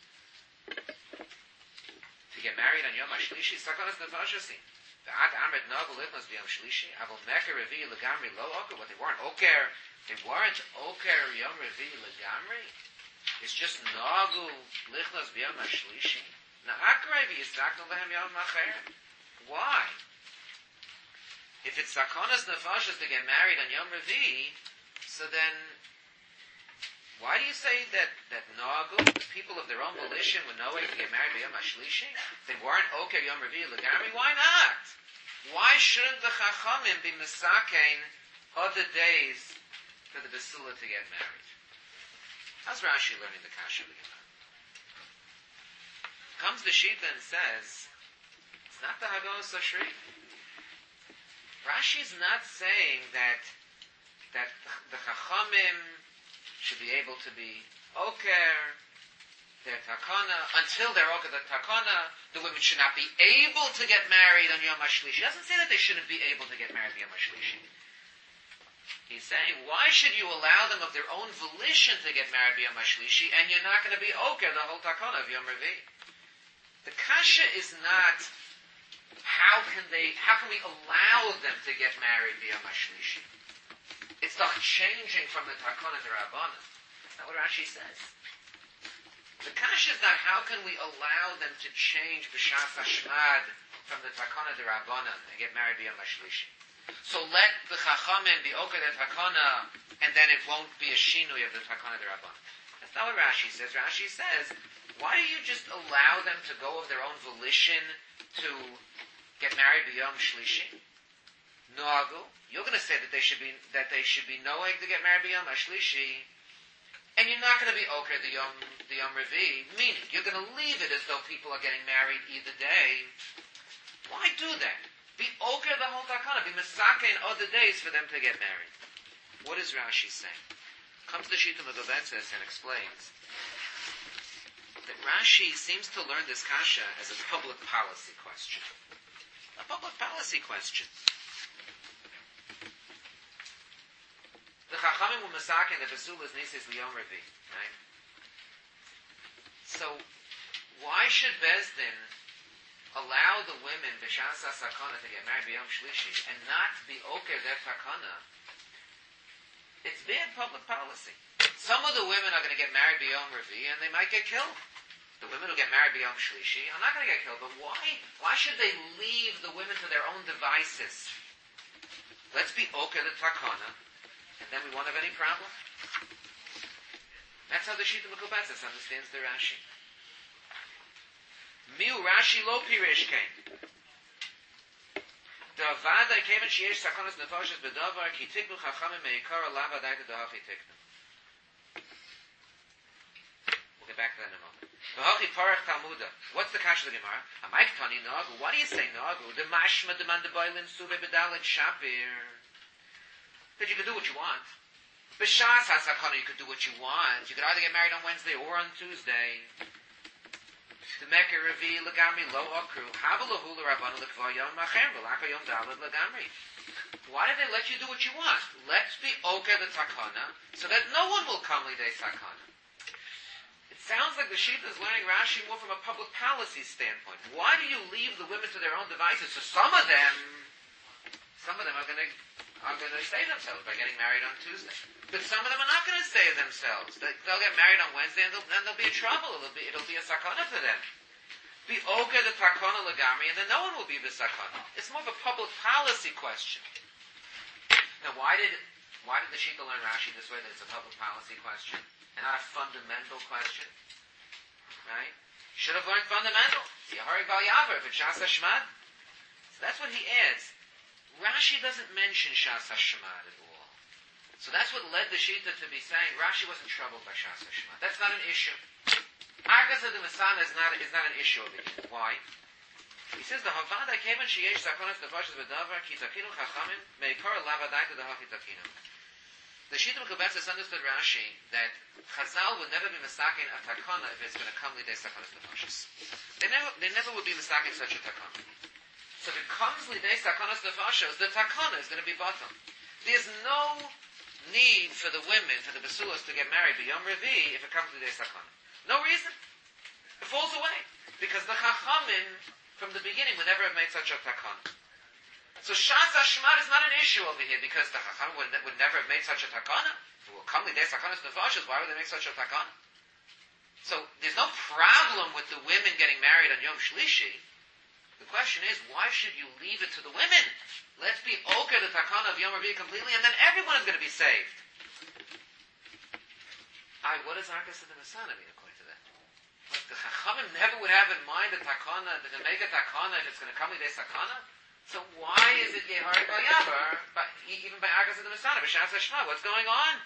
to get married on Yom HaShlishi, sakonas nefashosi. V'ad amrit nagu litnos b'Yom Shlishi, avol meker revi legamri lo oker. What they weren't oker, they weren't oker Yom Revi legamri. It's just nagu lichnos b'Yom HaShlishi. Na'akrei v'yizraknu lehem Yom Acher. Why? If it's sakonas nefashos to get married on Yom Revi, so then why do you say that that nagu, the people of their own volition, were no way to get married by Yom HaShlishi? They weren't okay Yom Revi legamri. Why not? Why shouldn't the Chachamim be misakein other days for the Basula to get married? How's Rashi learning the Kasha of the Gemara? Comes the Shita and says, it's not the Hagos Ashri. Rashi's not saying that that the Chachamim should be able to be oker their takana until they're oker the takana. The women should not be able to get married on Yom HaShlishi. He doesn't say that they shouldn't be able to get married on Yom HaShlishi. He's saying, why should you allow them of their own volition to get married by Yom HaShlishi, and you're not going to be oker the whole takana of Yom Revi? The kasha is not how can they, how can we allow them to get married by Yom HaShlishi? It's the changing from the takana to Rabbanan. That's not what Rashi says. The kasha is not how can we allow them to change b'shas hashmad from the takana to Rabbanan and get married by Yom HaShlishi. So let the Chachamim be oker the takana, and then it won't be a shinui of the takana de Rabbanan. That's not what Rashi says. Rashi says, why do you just allow them to go of their own volition to get married by Yom Shlishi? Noagu, you're going to say that they should be that they should be noeg to get married by Yom Shlishi, and you're not going to be oker the Yom the Yom Revi. Meaning, you're going to leave it as though people are getting married either day. Why do that? Be oker the whole takana. Be misake in other days for them to get married. What is Rashi saying? Comes the Shita Megabetzes and explains that Rashi seems to learn this kasha as a public policy question. A public policy question. The Chachamim were misake in the Basulas Nisis Liyom Revi, right? So, why should Bezdin allow the women b'shasa sakana to get married b'yom shlishi and not be oker their takana? It's bad public policy. Some of the women are going to get married b'yom revi and they might get killed. The women who get married b'yom shlishi are not going to get killed. But why? Why should they leave the women to their own devices? Let's be oker the takana, and then we won't have any problem. That's how the Shita Mekubetzes understands the Rashi. Miu Rashi lo pirish came. The Avada came and sheyesh sakonas nefashos bedavar ki tiknu chachamim meikara lava daita dahachi tiknu. We'll get back to that in a moment. Dahachi parach talmuda. What's the kash of the Gemara? Amaik tani nagu. What do you say nagu? The mashma demand the boilin sube bedalit shapir. That you can do what you want. B'shas hasakana you could do what you want. You could either get married on Wednesday or on Tuesday. The Meker Revi Lagamri Lo Okru Havalahu Rabbanu Lekva Yom Macher Velaka Yom Dalad Lagamri. Why did they let you do what you want? Let's be oker the takana so that no one will come lidei takana. It sounds like the Shita is learning Rashi more from a public policy standpoint. Why do you leave the women to their own devices? So some of them, some of them are going to are going to save themselves by getting married on Tuesday. But some of them are not going to save themselves. They, they'll get married on Wednesday and they'll, and they'll be in trouble. It'll be, it'll be a sakana for them. Be oker the takana legami, and then no one will be the sakana. It's more of a public policy question. Now, why did why did the Shita learn Rashi this way? That it's a public policy question and not a fundamental question, right? Should have learned fundamental. Yahari Val Yavar, if it's Shas Hashmad. So that's what he adds. Rashi doesn't mention Shas Hashmad at all. So that's what led the Shita to be saying Rashi wasn't troubled by Shas Hashmad. That's not an issue. Argas of the Masana is not, is not an issue over here. Why? He says the Havada came in Sheyesh Sakonas Nefashis B'Davar Ki Takinu Chachamim Meikor Lavadai to the Hachi Takinu. The Shita Mekubetzes understood Rashi that Chazal would never be mistaken a takana if it's going to come lidei Sakonas Nefashis. They never, they never would be mistaken such a takana. So if it comes lidei Sakonas Nefashis, the takana is going to be bottom. There's no need for the women, for the Basulas to get married b'Yom Revi if it comes lidei Sakana. No reason. It falls away. Because the Chachamim, from the beginning, would never have made such a takana. So Shas Hashmad is not an issue over here, because the Chachamim would, would never have made such a takana. If it will come lidei Sakanas Nefashis, why would they make such a takana? So there's no problem with the women getting married on Yom Shlishi. The question is, why should you leave it to the women? Let's be okay the takana of Yom Revi completely, and then everyone is going to be saved. I, what does Arkas of the Masana mean according to that? Like the Chachamim never would have in mind a takana, to make a takana if it's going to come lidei Sakana? So why is it Yehari Bal Yavar, but even by Arkas of the Masana, B'Shas Hashmad? What's going on?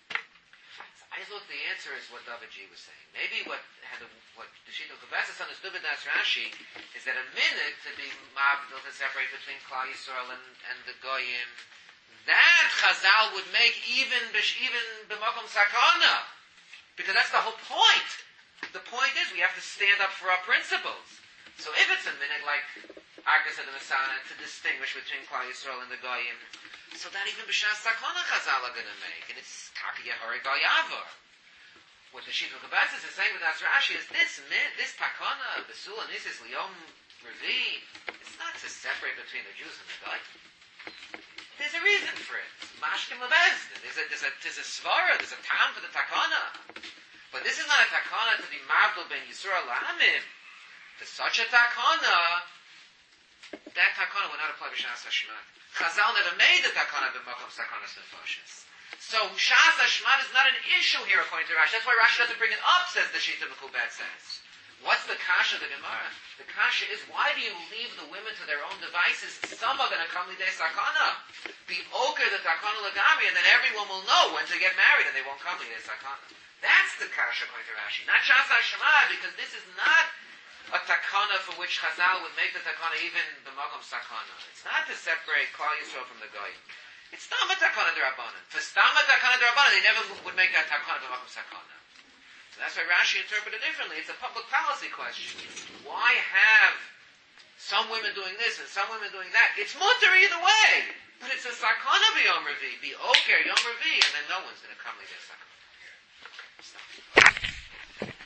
I thought the answer is what David G was saying. Maybe what had the, what the Shita Kubetzes understood with Das Rashi is that a minute to be mabdil to separate between Klal Yisrael and, and the Goyim, that Chazal would make even even b'makom sakana, because that's the whole point. The point is we have to stand up for our principles. So if it's a minute like Arkas of the Masana to distinguish between Klal Yisrael and the Goyim, so that even b'shas sakana Chazal are going to make, and it's Kaki Yehari Val Yavar. What the Shita Kubetzes is saying with Das Rashi is this this takana, Besul and Isis Liyom Revi, it's not to separate between the Jews and the Goyim. There's a reason for it. Mashkim Lebezdin. There's a there's a there's a svara, there's a time for the takana. But this is not a takana to be mavdil ben Yisrael La'amim. To such a takana, that takana would not apply to Shas Hashmad. Chazal never made the takana b'makom sakanas nefashis. So Shas Hashmad is not an issue here according to Rashi. That's why Rashi doesn't bring it up, says the Shita Mekubetzes. What's the kasha of the Gemara? The kasha is, why do you leave the women to their own devices? Some are going to come lidei sakana. Be okay the takana lagami, and then everyone will know when to get married, and they won't come lidei sakana. That's the kasha according to Rashi. Not Shas Hashmad, because this is not a takana for which Chazal would make the takana even b'makom sakana. It's not to separate Klal Yisrael from the Goyim. It's Stama takana d'Rabbanan. For Stama takana d'Rabbanan, they never would make that takana b'makom sakana. So that's why Rashi interpreted differently. It's a public policy question. Why have some women doing this and some women doing that? It's mutter either way. But it's a sakana b'Yom Revi. Be okay Yom Revi, and then no one's going to come like this sakana. Stop.